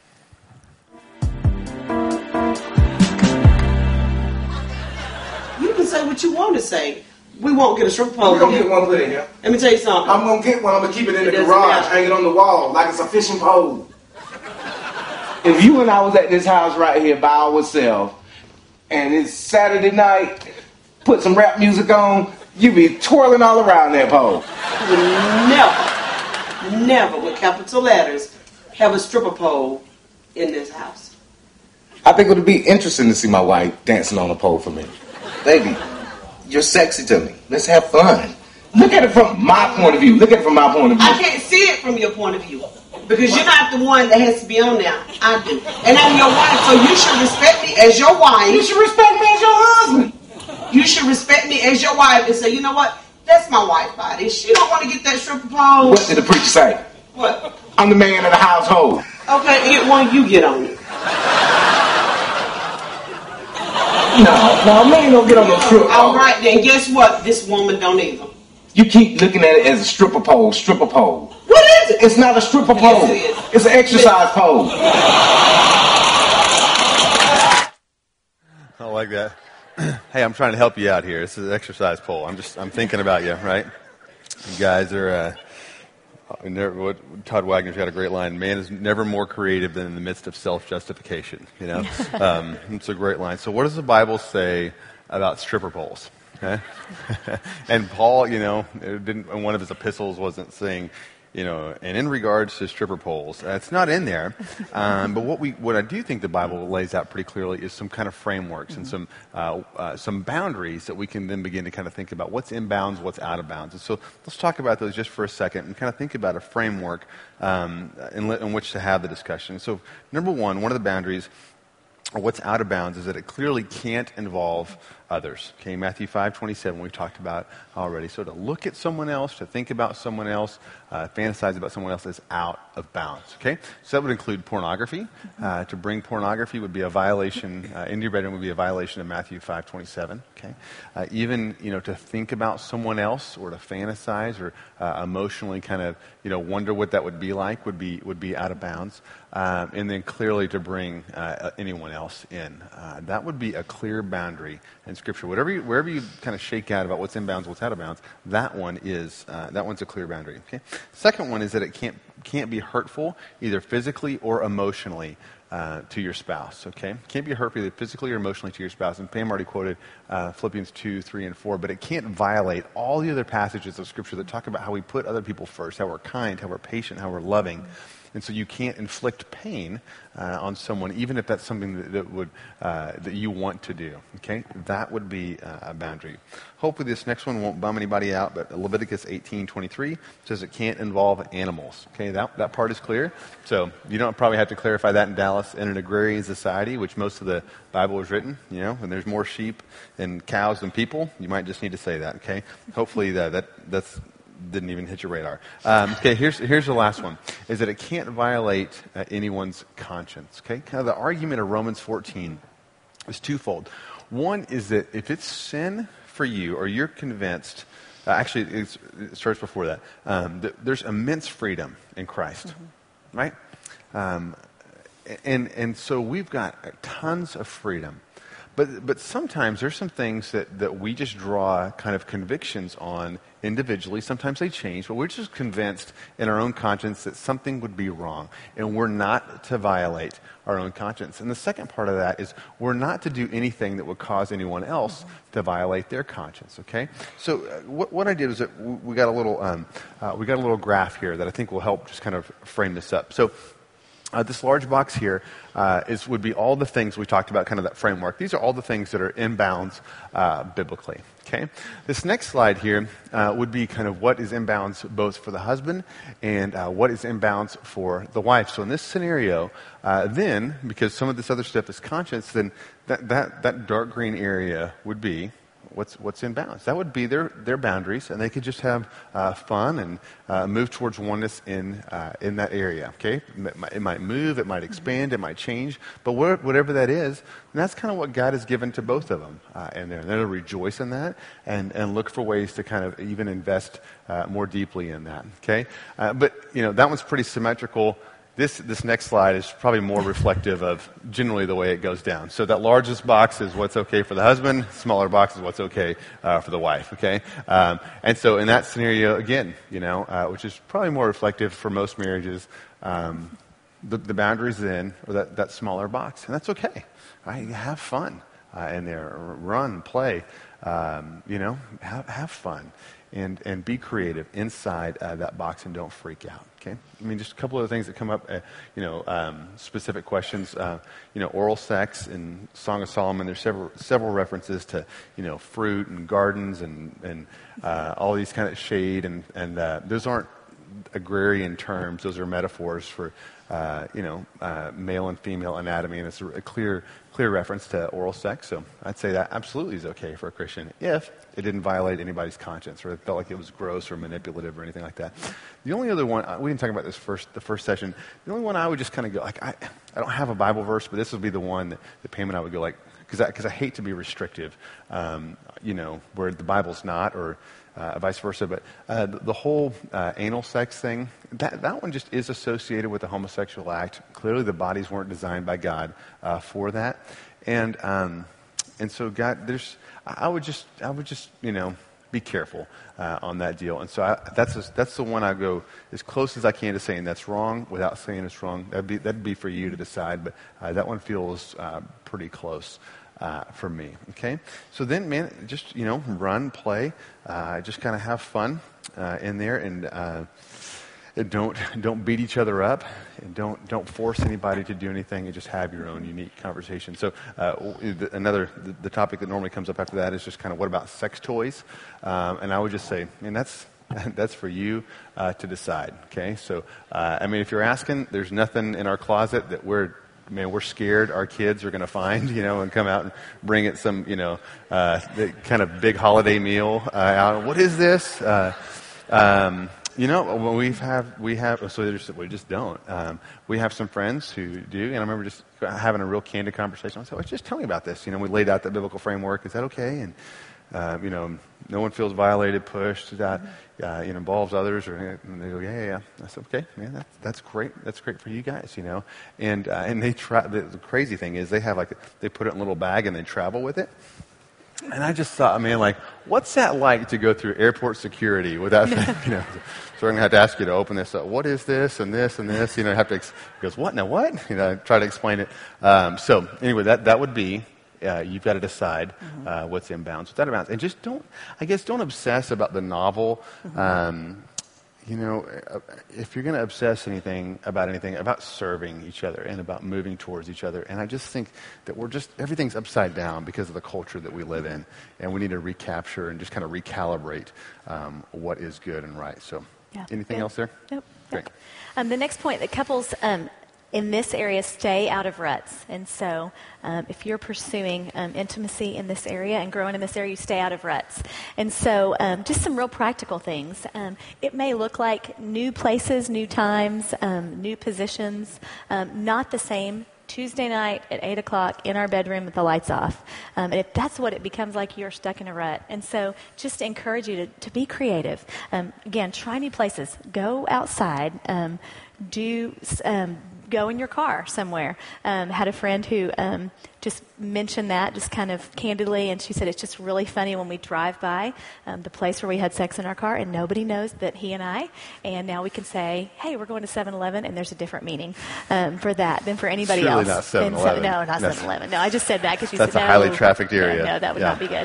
You can say what you want to say. We won't get a stripper pole. We're going to get one put in here. Let me tell you something. I'm going to get one. I'm going to keep it in It the doesn't garage, matter. hang it on the wall like it's a fishing pole. If you and I was at this house right here by ourselves, and it's Saturday night, put some rap music on, you be twirling all around that pole. You would never, never, with capital letters, have a stripper pole in this house. I think it would be interesting to see my wife dancing on a pole for me. Baby, you're sexy to me. Let's have fun. Look at it from my point of view. Look at it from my point of view. I can't see it from your point of view. Because you're not the one that has to be on there. I do. And I'm your wife, so you should respect me as your wife. You should respect me as your husband. You should respect me as your wife and say, you know what? That's my wife body. She don't want to get that stripper pole. What did the preacher say? What? I'm the man of the household. Okay, get one, you get on it. No, no, man don't get on no stripper pole. All right, then guess what? This woman don't either. You keep looking at it as a stripper pole, stripper pole. What is it? It's not a stripper pole. Yes, it is. It's an exercise pole. I like that. Hey, I'm trying to help you out here. This is an exercise pole. I'm just, I'm thinking about you, right? You guys are, uh, never, what, Todd Wagner's got a great line. Man is never more creative than in the midst of self-justification. You know, um, it's a great line. So what does the Bible say about stripper poles? Okay? And Paul, you know, it didn't, in one of his epistles wasn't saying, you know, and in regards to stripper poles, uh, it's not in there. Um, but what we, what I do think the Bible lays out pretty clearly is some kind of frameworks mm-hmm. and some uh, uh, some boundaries that we can then begin to kind of think about what's in bounds, what's out of bounds. And so let's talk about those just for a second and kind of think about a framework um, in, in which to have the discussion. So number one, one of the boundaries, or what's out of bounds, is that it clearly can't involve others. Okay, Matthew five twenty-seven we've talked about already. So to look at someone else, to think about someone else, uh, fantasize about someone else is out of bounds. Okay, so that would include pornography. Uh, to bring pornography would be a violation, uh, into your bedroom would be a violation of Matthew five twenty-seven. Okay, uh, even, you know, to think about someone else or to fantasize or uh, emotionally kind of, you know, wonder what that would be like would be would be out of bounds. Um, and then clearly to bring uh, anyone else in. Uh, that would be a clear boundary in Scripture. Whatever you, wherever you kind of shake out about what's in bounds, what's out of bounds, that one is uh, that one's a clear boundary. Okay. Second one is that it can't can't be hurtful either physically or emotionally uh, to your spouse. Okay, can't be hurtful either physically or emotionally to your spouse. And Pam already quoted uh, Philippians two, three, and four, but it can't violate all the other passages of Scripture that talk about how we put other people first, how we're kind, how we're patient, how we're loving. And so you can't inflict pain uh, on someone, even if that's something that, that would uh, that you want to do. Okay, that would be uh, a boundary. Hopefully, this next one won't bum anybody out. But Leviticus eighteen twenty-three says it can't involve animals. Okay, that that part is clear. So you don't probably have to clarify that in Dallas. In an agrarian society, which most of the Bible is written, you know, and there's more sheep and cows than people, you might just need to say that. Okay, hopefully that, that that's. Didn't even hit your radar. Um, okay, here's here's the last one, is that it can't violate uh, anyone's conscience. Okay, kind of the argument of Romans fourteen is twofold. One is that if it's sin for you, or you're convinced, uh, actually it's, it starts before that, um, th- there's immense freedom in Christ, mm-hmm. right? Um, and and so we've got tons of freedom. But but sometimes there's some things that, that we just draw kind of convictions on individually. Sometimes they change, but we're just convinced in our own conscience that something would be wrong, and we're not to violate our own conscience. And the second part of that is we're not to do anything that would cause anyone else to violate their conscience. Okay, so uh, what what I did was that we got a little um, uh, we got a little graph here that I think will help just kind of frame this up. So. Uh, this large box here uh, is would be all the things we talked about, kind of that framework. These are all the things that are in bounds uh, biblically. Okay. This next slide here uh, would be kind of what is in bounds both for the husband and uh, what is in bounds for the wife. So in this scenario, uh, then because some of this other stuff is conscience, then that that that dark green area would be. What's what's in bounds? That would be their, their boundaries, and they could just have uh, fun and uh, move towards oneness in uh, in that area. Okay, it might, it might move, it might expand, it might change, but wh- whatever that is, that's kind of what God has given to both of them uh, in there. And they'll rejoice in that and and look for ways to kind of even invest uh, more deeply in that. Okay, uh, but you know that one's pretty symmetrical. This this next slide is probably more reflective of generally the way it goes down. So that largest box is what's okay for the husband. Smaller box is what's okay uh, for the wife. Okay, um, and so in that scenario, again, you know, uh, which is probably more reflective for most marriages, um, the, the boundaries in or that, that smaller box, and that's okay. Right? Have fun uh, in there, run, play, um, you know, have have fun. And and be creative inside uh, that box and don't freak out. Okay, I mean just a couple of things that come up. Uh, you know, um, specific questions. Uh, you know, oral sex in Song of Solomon. There's several several references to you know fruit and gardens and and uh, all these kind of shade and and uh, those aren't agrarian terms. Those are metaphors for uh, you know uh, male and female anatomy, and it's a, a clear clear reference to oral sex. So I'd say that absolutely is okay for a Christian if it didn't violate anybody's conscience or it felt like it was gross or manipulative or anything like that. The only other one, we didn't talk about this first, the first session, the only one I would just kind of go, like, I, I don't have a Bible verse, but this would be the one that, that Pam and I would go like, because I, because I hate to be restrictive, um, you know, where the Bible's not or uh, vice versa. But uh, the, the whole uh, anal sex thing, that, that one just is associated with the homosexual act. Clearly the bodies weren't designed by God uh, for that. And um, and so God, there's, I would just, I would just, you know, be careful uh, on that deal. And so I, that's a, that's the one I go as close as I can to saying that's wrong without saying it's wrong. That'd be that'd be for you to decide. But uh, that one feels uh, pretty close uh, for me. Okay. So then, man, just you know, run, play, uh, just kind of have fun uh, in there, and uh, and don't don't beat each other up, and don't don't force anybody to do anything, and just have your own unique conversation. So uh, the, another the, the topic that normally comes up after that is just kind of what about sex toys, um, and I would just say, and that's. That's for you uh, to decide, okay? So, uh, I mean, if you're asking, there's nothing in our closet that we're, man, we're scared our kids are going to find, you know, and come out and bring it some, you know, uh, the kind of big holiday meal uh, out. What is this? Uh, um, you know, when we have, we have, so there's, we just don't. Um, we have some friends who do, and I remember just having a real candid conversation. I said, well, just tell me about this. You know, we laid out the biblical framework. Is that okay? And, uh, you know, no one feels violated, pushed, that uh, it involves others, or and they go, yeah, yeah, yeah. I said, okay, man, that's that's great. That's great for you guys, you know. And uh, and they try. The, the crazy thing is, they have like they put it in a little bag and they travel with it. And I just thought, man, like, what's that like to go through airport security without, you know? So we're gonna have to ask you to open this up. What is this and this and this? You know, have to. Ex- he goes, what? Now what? You know, try to explain it. Um, so anyway, that that would be. Uh, you've got to decide mm-hmm. uh, what's in bounds, what's out of bounds. And just don't, I guess, don't obsess about the novel. Mm-hmm. Um, you know, if you're going to obsess anything about anything, about serving each other and about moving towards each other. And I just think that we're just, everything's upside down because of the culture that we live in. And we need to recapture and just kind of recalibrate um, what is good and right. So yeah. Anything good. Else there? Nope. Great. Nope. Um, the next point, that couples... Um, in this area, stay out of ruts. And so um, if you're pursuing um, intimacy in this area and growing in this area, you stay out of ruts. And so um, just some real practical things. Um, it may look like new places, new times, um, new positions, um, not the same Tuesday night at eight o'clock in our bedroom with the lights off. Um, and if that's what it becomes like, you're stuck in a rut. And so just encourage you to, to be creative. Um, again, try new places. Go outside. Um, do... Um, go in your car somewhere. Um, had a friend who um, just mentioned that just kind of candidly, and she said it's just really funny when we drive by um, the place where we had sex in our car, and nobody knows that he and I, and now we can say, hey, we're going to seven eleven, and there's a different meaning um, for that than for anybody Surely else. Not seven eleven. No, not seven eleven. No, I just said that because you That's said a no. highly trafficked area. No, no that would yeah. not be good.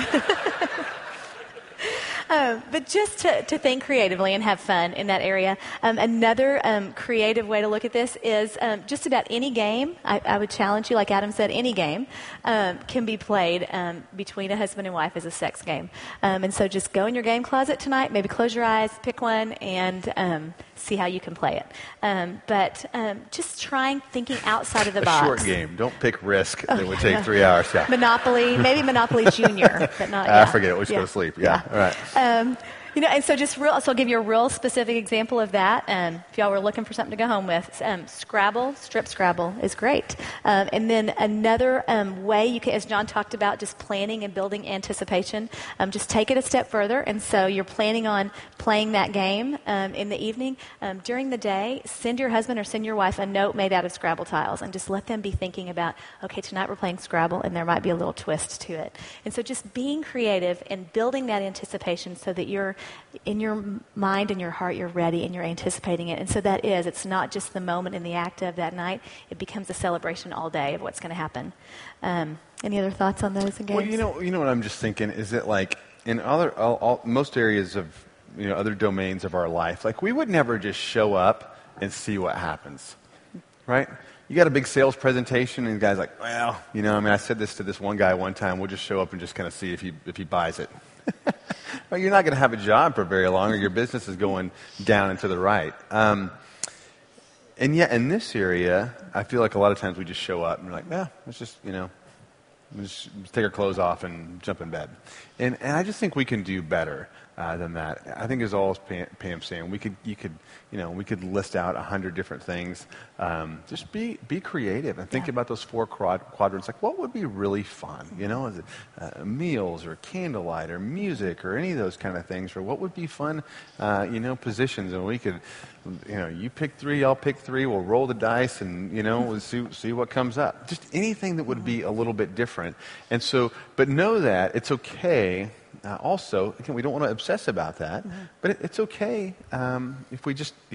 Um, but just to, to think creatively and have fun in that area. Um, another um, creative way to look at this is um, just about any game. I, I would challenge you, like Adam said, any game um, can be played um, between a husband and wife as a sex game. Um, and so just go in your game closet tonight, maybe close your eyes, pick one, and um, see how you can play it. Um, but um, just trying thinking outside of the a box. Short game. Don't pick Risk. That would take three hours. Yeah. Monopoly, maybe Monopoly Junior, but not. I yeah. forget it. Let's yeah. go to sleep. Yeah. yeah. All right. Um, you know, and so just real, so I'll give you a real specific example of that. Um, if y'all were looking for something to go home with, um, Scrabble, strip Scrabble is great. Um, and then another um, way you can, as John talked about, just planning and building anticipation, um, just take it a step further. And so you're planning on playing that game um, in the evening. Um, during the day, send your husband or send your wife a note made out of Scrabble tiles and just let them be thinking about, okay, tonight we're playing Scrabble and there might be a little twist to it. And so just being creative and building that anticipation so that you're in your mind and your heart, you're ready and you're anticipating it. And so that is, it's not just the moment in the act of that night. It becomes a celebration all day of what's going to happen. Um, any other thoughts on those again? Well, you know, you know what I'm just thinking is that, like, in other, all, all, most areas of, you know, other domains of our life, like, we would never just show up and see what happens, right? You got a big sales presentation, and the guy's like, well, you know, I mean, I said this to this one guy one time. We'll just show up and just kind of see if he if he buys it. Well, you're not going to have a job for very long, or your business is going down and to the right. Um, and yet, in this area, I feel like a lot of times we just show up and we're like, yeah, let's just, you know, let's just take our clothes off and jump in bed. And and I just think we can do better uh, than that. I think, as all Pam, Pam's saying, we could, you could, you know, we could list out a hundred different things. Um, just be be creative and think yeah. about those four quad, quadrants. Like, what would be really fun? You know, is it uh, meals or candlelight or music or any of those kind of things? Or what would be fun? Uh, you know, positions, and we could, you know, you pick three, I'll pick three. We'll roll the dice, and you know, we'll see see what comes up. Just anything that would be a little bit different. And so, but know that it's okay. Uh, also, again, we don't want to obsess about that, mm-hmm. but it, it's okay um, if we just, you know,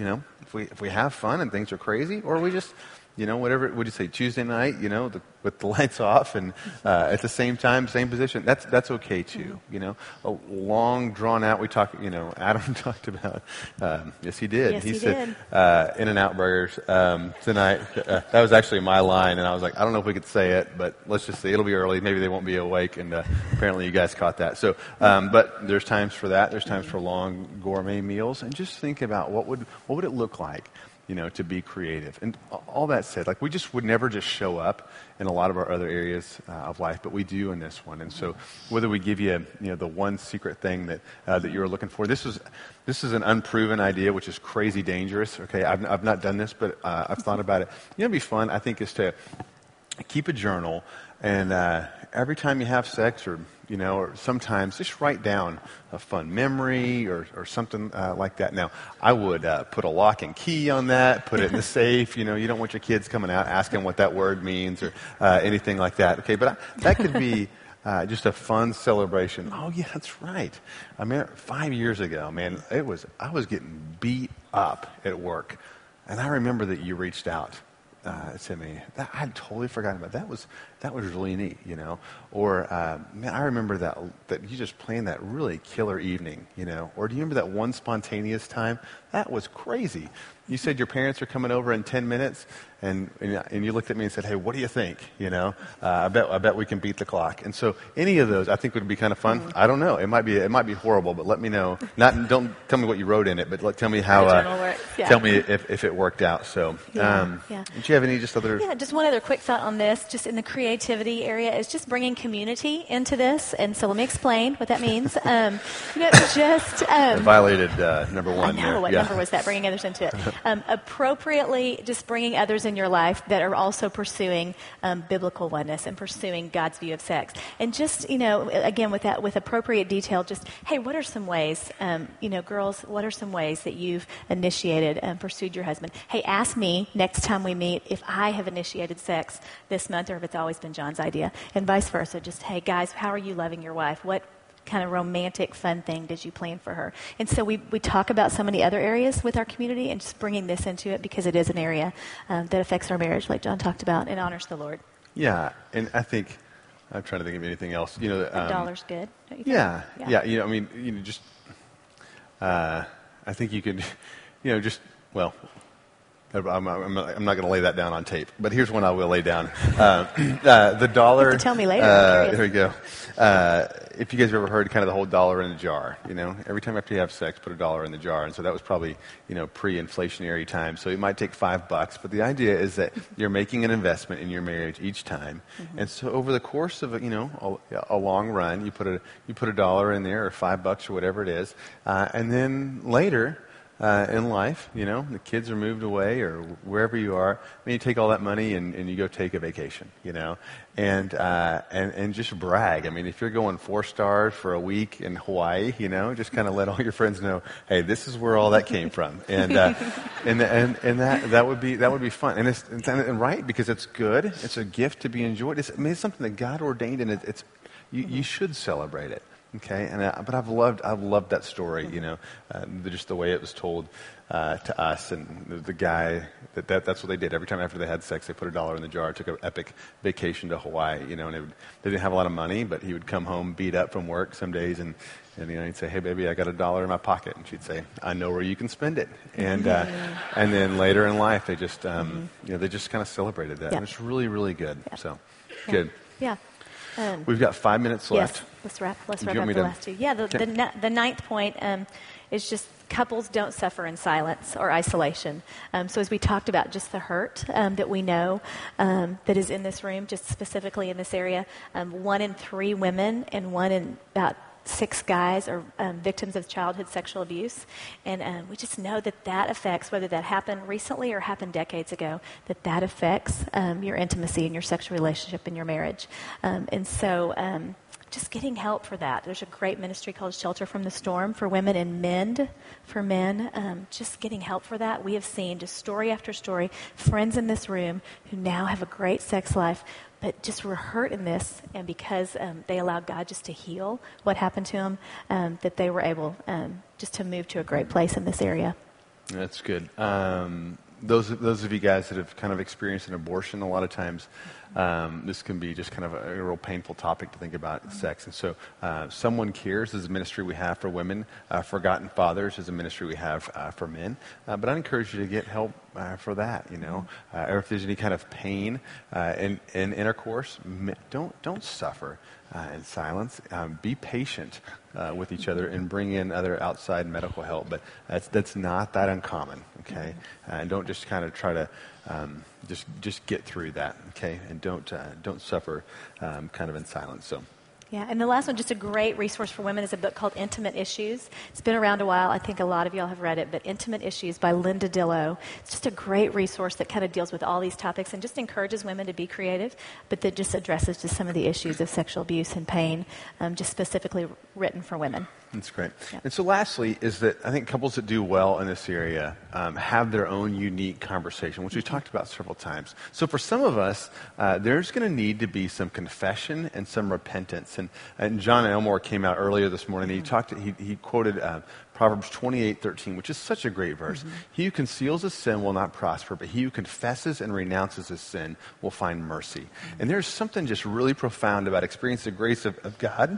if we if we have fun and things are crazy, or we just, you know, whatever, would you say, Tuesday night, you know, the, with the lights off and uh, at the same time, same position, that's that's okay too, mm-hmm. you know. A long, drawn out, we talked, you know, Adam talked about, um, yes he did. Yes, he, he said, did. Uh, In-N-Out Burgers um, tonight. Uh, that was actually my line, and I was like, I don't know if we could say it, but let's just say it'll be early. Maybe they won't be awake, and uh, apparently you guys caught that. So, um, but there's times for that. There's times for long gourmet meals, and just think about what would what would it look like, you know, to be creative. And all that said, like, we just would never just show up in a lot of our other areas uh, of life, but we do in this one. And so whether we give you, you know, the one secret thing that uh, that you were looking for, this is this is an unproven idea, which is crazy dangerous. Okay, I've, I've not done this, but uh, I've thought about it. You know, it'd be fun, I think, is to keep a journal, and uh, every time you have sex, or you know, or sometimes just write down a fun memory or, or something uh, like that. Now, I would uh, put a lock and key on that, put it in the safe. You know, you don't want your kids coming out asking what that word means or uh, anything like that. Okay, but I, that could be uh, just a fun celebration. Oh yeah, that's right. I mean, five years ago, man, it was I was getting beat up at work, and I remember that you reached out Uh, to me. That, I'd totally forgotten about that. Was that was really neat, you know? Or uh, man, I remember that that you just planned that really killer evening, you know? Or do you remember that one spontaneous time? That was crazy. You said your parents are coming over in ten minutes, and and, and you looked at me and said, "Hey, what do you think?" You know, uh, I bet I bet we can beat the clock. And so any of those, I think, would be kind of fun. Mm-hmm. I don't know. It might be it might be horrible, but let me know. Not don't tell me what you wrote in it, but let, tell me how. Uh, yeah. Tell me if, if it worked out. So, yeah, um, yeah. Did you have any just other? Yeah, just one other quick thought on this, just in the creativity area, is just bringing community into this. And so let me explain what that means. Um, you know, just um, violated uh, number one. I know there. what yeah. number was that? Bringing others into it. Um, appropriately, just bringing others in your life that are also pursuing um, biblical oneness and pursuing God's view of sex. And just, you know, again, with that, with appropriate detail, just, hey, what are some ways, um, you know, girls, what are some ways that you've initiated and pursued your husband? Hey, ask me next time we meet if I have initiated sex this month or if it's always been John's idea, and vice versa. Just, hey, guys, how are you loving your wife? What kind of romantic, fun thing did you plan for her? And so we, we talk about so many other areas with our community, and just bringing this into it because it is an area um, that affects our marriage, like John talked about, and honors the Lord. Yeah, and I think, I'm trying to think of anything else. You know, um, a dollar's good, don't you think? Yeah, yeah, yeah. You know, I mean, you know, just, uh, I think you could, you know, just, well, I'm, I'm, I'm not going to lay that down on tape, but here's one I will lay down. Uh, uh, the dollar. You have to tell me later. Uh, there we go. Uh, if you guys have ever heard kind of the whole dollar in a jar, you know, every time after you have sex, put a dollar in the jar. And so that was probably, you know, pre-inflationary time. So it might take five bucks, but the idea is that you're making an investment in your marriage each time. Mm-hmm. And so over the course of, you know, a, a long run, you put a you put a dollar in there, or five bucks, or whatever it is, uh, and then later. Uh, in life, you know, the kids are moved away or wherever you are, then you take all that money and, and you go take a vacation, you know, and, uh, and, and just brag. I mean, if you're going four stars for a week in Hawaii, you know, just kind of let all your friends know, hey, this is where all that came from. And, uh, and, and, and that, that would be, that would be fun. And it's, and, and right, because it's good. It's a gift to be enjoyed. It's, I mean, it's something that God ordained, and it, it's, you, you should celebrate it. Okay, and uh, but I've loved I've loved that story, you know, uh, the, just the way it was told uh, to us, and the, the guy that, that that's what they did every time after they had sex. They put a dollar in the jar, took an epic vacation to Hawaii, you know, and it would, they didn't have a lot of money, but he would come home beat up from work some days, and and you know he'd say, "Hey, baby, I got a dollar in my pocket," and she'd say, "I know where you can spend it," and uh, and then later in life, they just um, mm-hmm. you know they just kind of celebrated that, yeah. and it's really really good. Yeah. So yeah. good. Yeah. Um, We've got five minutes left. Yes, let's wrap. Let's Did wrap up the to... last two. Yeah, the, okay. the, the ninth point um, is just couples don't suffer in silence or isolation. Um, so as we talked about, just the hurt um, that we know um, that is in this room, just specifically in this area, um, one in three women and one in about six guys are um, victims of childhood sexual abuse. And um, we just know that that affects, whether that happened recently or happened decades ago, that that affects um, your intimacy and your sexual relationship in your marriage. Um, and so um, just getting help for that. There's a great ministry called Shelter from the Storm for women and Mend for men. Um, just getting help for that. We have seen just story after story, friends in this room who now have a great sex life, but just were hurt in this, and because um, they allowed God just to heal what happened to them, um, that they were able um, just to move to a great place in this area. That's good. Um, those those of you guys that have kind of experienced an abortion, a lot of times um, this can be just kind of a, a real painful topic to think about, mm-hmm. sex. And so uh, Someone Cares is a ministry we have for women. Uh, Forgotten Fathers is a ministry we have uh, for men. Uh, but I encourage you to get help uh, for that, you know. Uh, or if there's any kind of pain uh, in, in intercourse, don't, don't suffer uh, in silence. Um, be patient uh, with each other and bring in other outside medical help. But that's, that's not that uncommon, okay? Uh, and don't just kind of try to um, just just get through that, okay? And don't uh, don't suffer um, kind of in silence. So. Yeah, and the last one, just a great resource for women, is a book called Intimate Issues. It's been around a while. I think a lot of y'all have read it, but Intimate Issues by Linda Dillow. It's just a great resource that kind of deals with all these topics and just encourages women to be creative, but that just addresses just some of the issues of sexual abuse and pain, um, just specifically written for women. That's great. Yeah. And so lastly is that I think couples that do well in this area um, have their own unique conversation, which we've talked about several times. So for some of us, uh, there's going to need to be some confession and some repentance. And, and John Elmore came out earlier this morning. And he talked. He, he quoted uh, Proverbs twenty-eight thirteen, which is such a great verse. Mm-hmm. He who conceals his sin will not prosper, but he who confesses and renounces his sin will find mercy. Mm-hmm. And there's something just really profound about experiencing the grace of, of God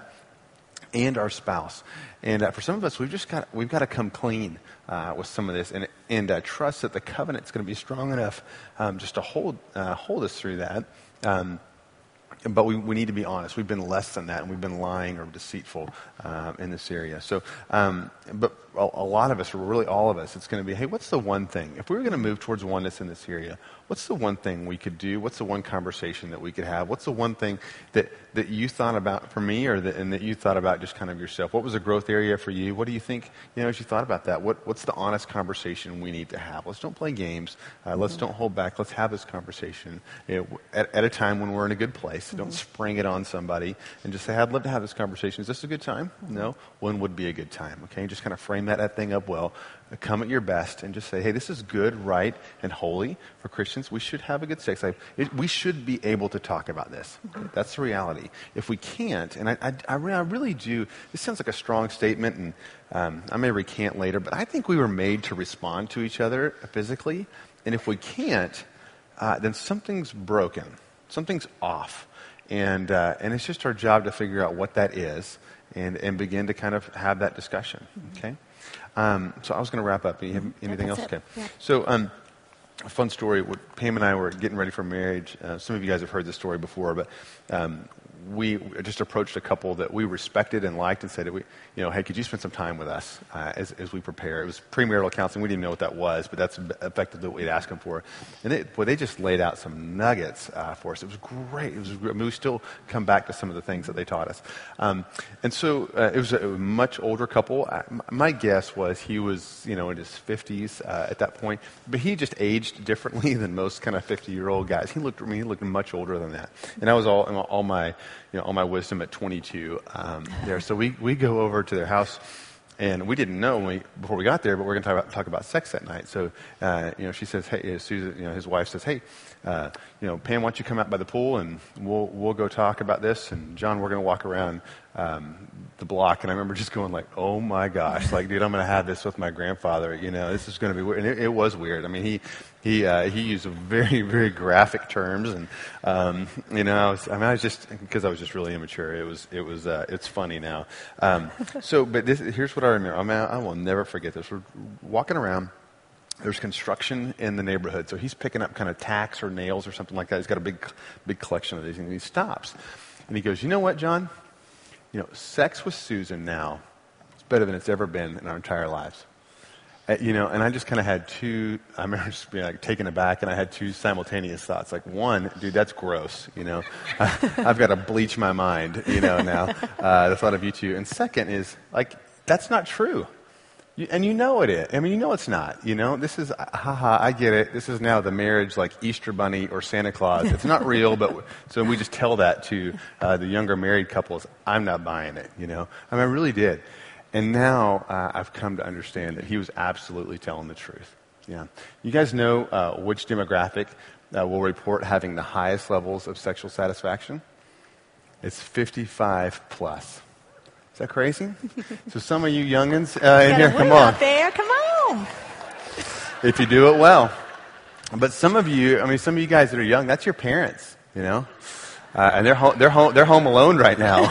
and our spouse. And uh, for some of us, we've just got we've got to come clean uh, with some of this, and and uh, trust that the covenant's going to be strong enough um, just to hold uh, hold us through that. Um, but we, we need to be honest. We've been less than that, and we've been lying or deceitful uh, in this area. So, um, but a, a lot of us, or really all of us, it's going to be, hey, what's the one thing? If we were going to move towards oneness in this area, what's the one thing we could do? What's the one conversation that we could have? What's the one thing that, that you thought about for me, or that, and that you thought about just kind of yourself? What was a growth area for you? What do you think, you know, as you thought about that? What, what's the honest conversation we need to have? Let's don't play games. Uh, let's mm-hmm. don't hold back. Let's have this conversation you know, at, at a time when we're in a good place. Mm-hmm. Don't spring it on somebody and just say, hey, I'd love to have this conversation. Is this a good time? Mm-hmm. No. When would be a good time? Okay. Just kind of frame that, that thing up well. Come at your best and just say, hey, this is good, right, and holy for Christians. We should have a good sex life. It, we should be able to talk about this. Okay? That's the reality. If we can't, and I, I, I, re- I really do, this sounds like a strong statement, and um, I may recant later, but I think we were made to respond to each other physically. And if we can't, uh, then something's broken. Something's off. And uh, and it's just our job to figure out what that is and, and begin to kind of have that discussion, okay? Um, so I was going to wrap up. Do you have anything yeah, else? It. Okay. Yeah. So um, a fun story. Pam and I were getting ready for marriage. Uh, some of you guys have heard this story before, but um, we just approached a couple that we respected and liked and said, we, you know, hey, could you spend some time with us uh, as, as we prepare? It was premarital counseling. We didn't know what that was, but that's effectively what we'd asked them for. And they, boy, they just laid out some nuggets uh, for us. It was great. It was. I mean, we still come back to some of the things that they taught us. Um, and so uh, it was a much older couple. I, my guess was he was, you know, in his fifties uh, at that point, but he just aged differently than most kind of fifty-year-old guys. He looked, I mean, he looked much older than that. And I was all, all my, you know, all my wisdom at twenty-two um, there. So we, we go over to their house, and we didn't know when we, before we got there, but we're going to talk about, talk about sex that night. So, uh, you know, she says, hey, Susan, you know, his wife says, hey, uh, you know, Pam, why don't you come out by the pool and we'll we'll go talk about this. And John, we're going to walk around um, the block. And I remember just going like, oh my gosh, like, dude, I'm going to have this with my grandfather. You know, this is going to be weird. And it, it was weird. I mean, he he uh, he used very very graphic terms, and um, you know, I was I mean, I was just because I was just really immature. It was it was uh, it's funny now. Um, so, but this, here's what I remember. I mean, I will never forget this. We're walking around. There's construction in the neighborhood, so he's picking up kind of tacks or nails or something like that. He's got a big, big collection of these, and he stops, and he goes, "You know what, John? You know, sex with Susan now is better than it's ever been in our entire lives." Uh, you know, and I just kind of had two. I remember just being like taken aback, and I had two simultaneous thoughts. Like, one, dude, that's gross. You know, I, I've got to bleach my mind. You know, now uh, the thought of you two, and second is like that's not true. You, and you know it is. I mean, you know it's not. You know, this is, haha, I get it. This is now the marriage like Easter Bunny or Santa Claus. It's not real, but so we just tell that to uh, the younger married couples. I'm not buying it, you know. I mean, I really did. And now uh, I've come to understand that he was absolutely telling the truth. Yeah. You guys know uh, which demographic uh, will report having the highest levels of sexual satisfaction? It's fifty-five plus. Is that crazy? So some of you youngins uh, in here, come on. Out there, come on. if you do it well. But some of you, I mean, some of you guys that are young, that's your parents, you know, uh, and they're home, they're home, they're home alone right now.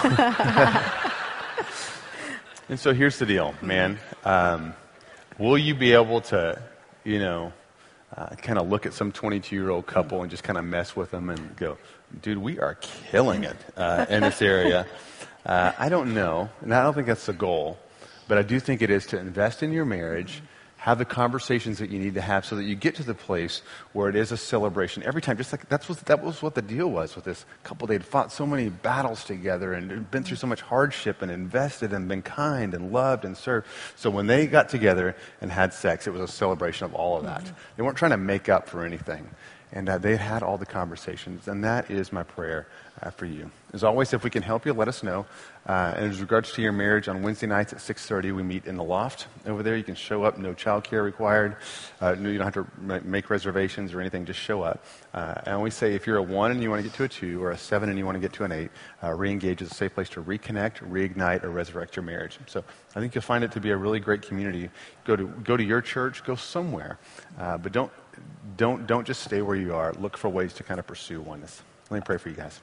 And so here's the deal, man. Um, will you be able to, you know, uh, kind of look at some twenty-two-year-old couple and just kind of mess with them and go, dude, we are killing it uh, in this area? Uh, I don't know, and I don't think that's the goal, but I do think it is to invest in your marriage, have the conversations that you need to have so that you get to the place where it is a celebration every time. Just like that's what that was what the deal was with this couple. They'd fought so many battles together and been through so much hardship and invested and been kind and loved and served. So when they got together and had sex, it was a celebration of all of that. Mm-hmm. They weren't trying to make up for anything. And uh, they had all the conversations, and that is my prayer uh, for you. As always, if we can help you, let us know. Uh, and as regards to your marriage, on Wednesday nights at six thirty, we meet in the loft over there. You can show up, no child care required. Uh, no, you don't have to make reservations or anything, just show up. Uh, and we say if you're a one and you want to get to a two, or a seven and you want to get to an eight, uh, Reengage is a safe place to reconnect, reignite, or resurrect your marriage. So I think you'll find it to be a really great community. Go to, go to your church, go somewhere, uh, but don't Don't don't just stay where you are. Look for ways to kind of pursue oneness. Let me pray for you guys.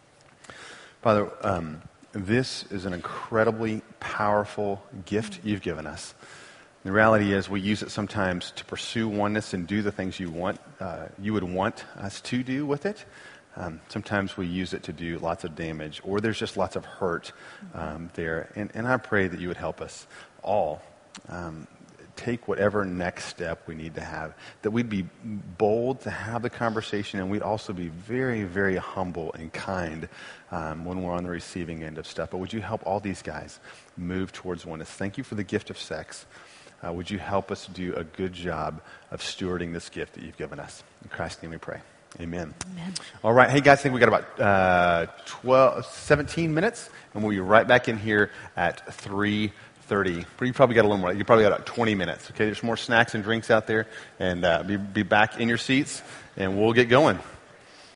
Father, um, this is an incredibly powerful gift you've given us. The reality is we use it sometimes to pursue oneness and do the things you want, uh, you would want us to do with it. Um, sometimes we use it to do lots of damage, or there's just lots of hurt um, there. And, and I pray that you would help us all um, take whatever next step we need to have, that we'd be bold to have the conversation, and we'd also be very, very humble and kind um, when we're on the receiving end of stuff. But would you help all these guys move towards oneness? Thank you for the gift of sex. Uh, would you help us do a good job of stewarding this gift that you've given us? In Christ's name we pray. Amen. Amen. All right. Hey, guys, I think we got about uh, twelve, seventeen minutes, and we'll be right back in here at three thirty. But you probably got a little more. You probably got about twenty minutes. Okay, there's more snacks and drinks out there, and uh, be, be back in your seats, and we'll get going.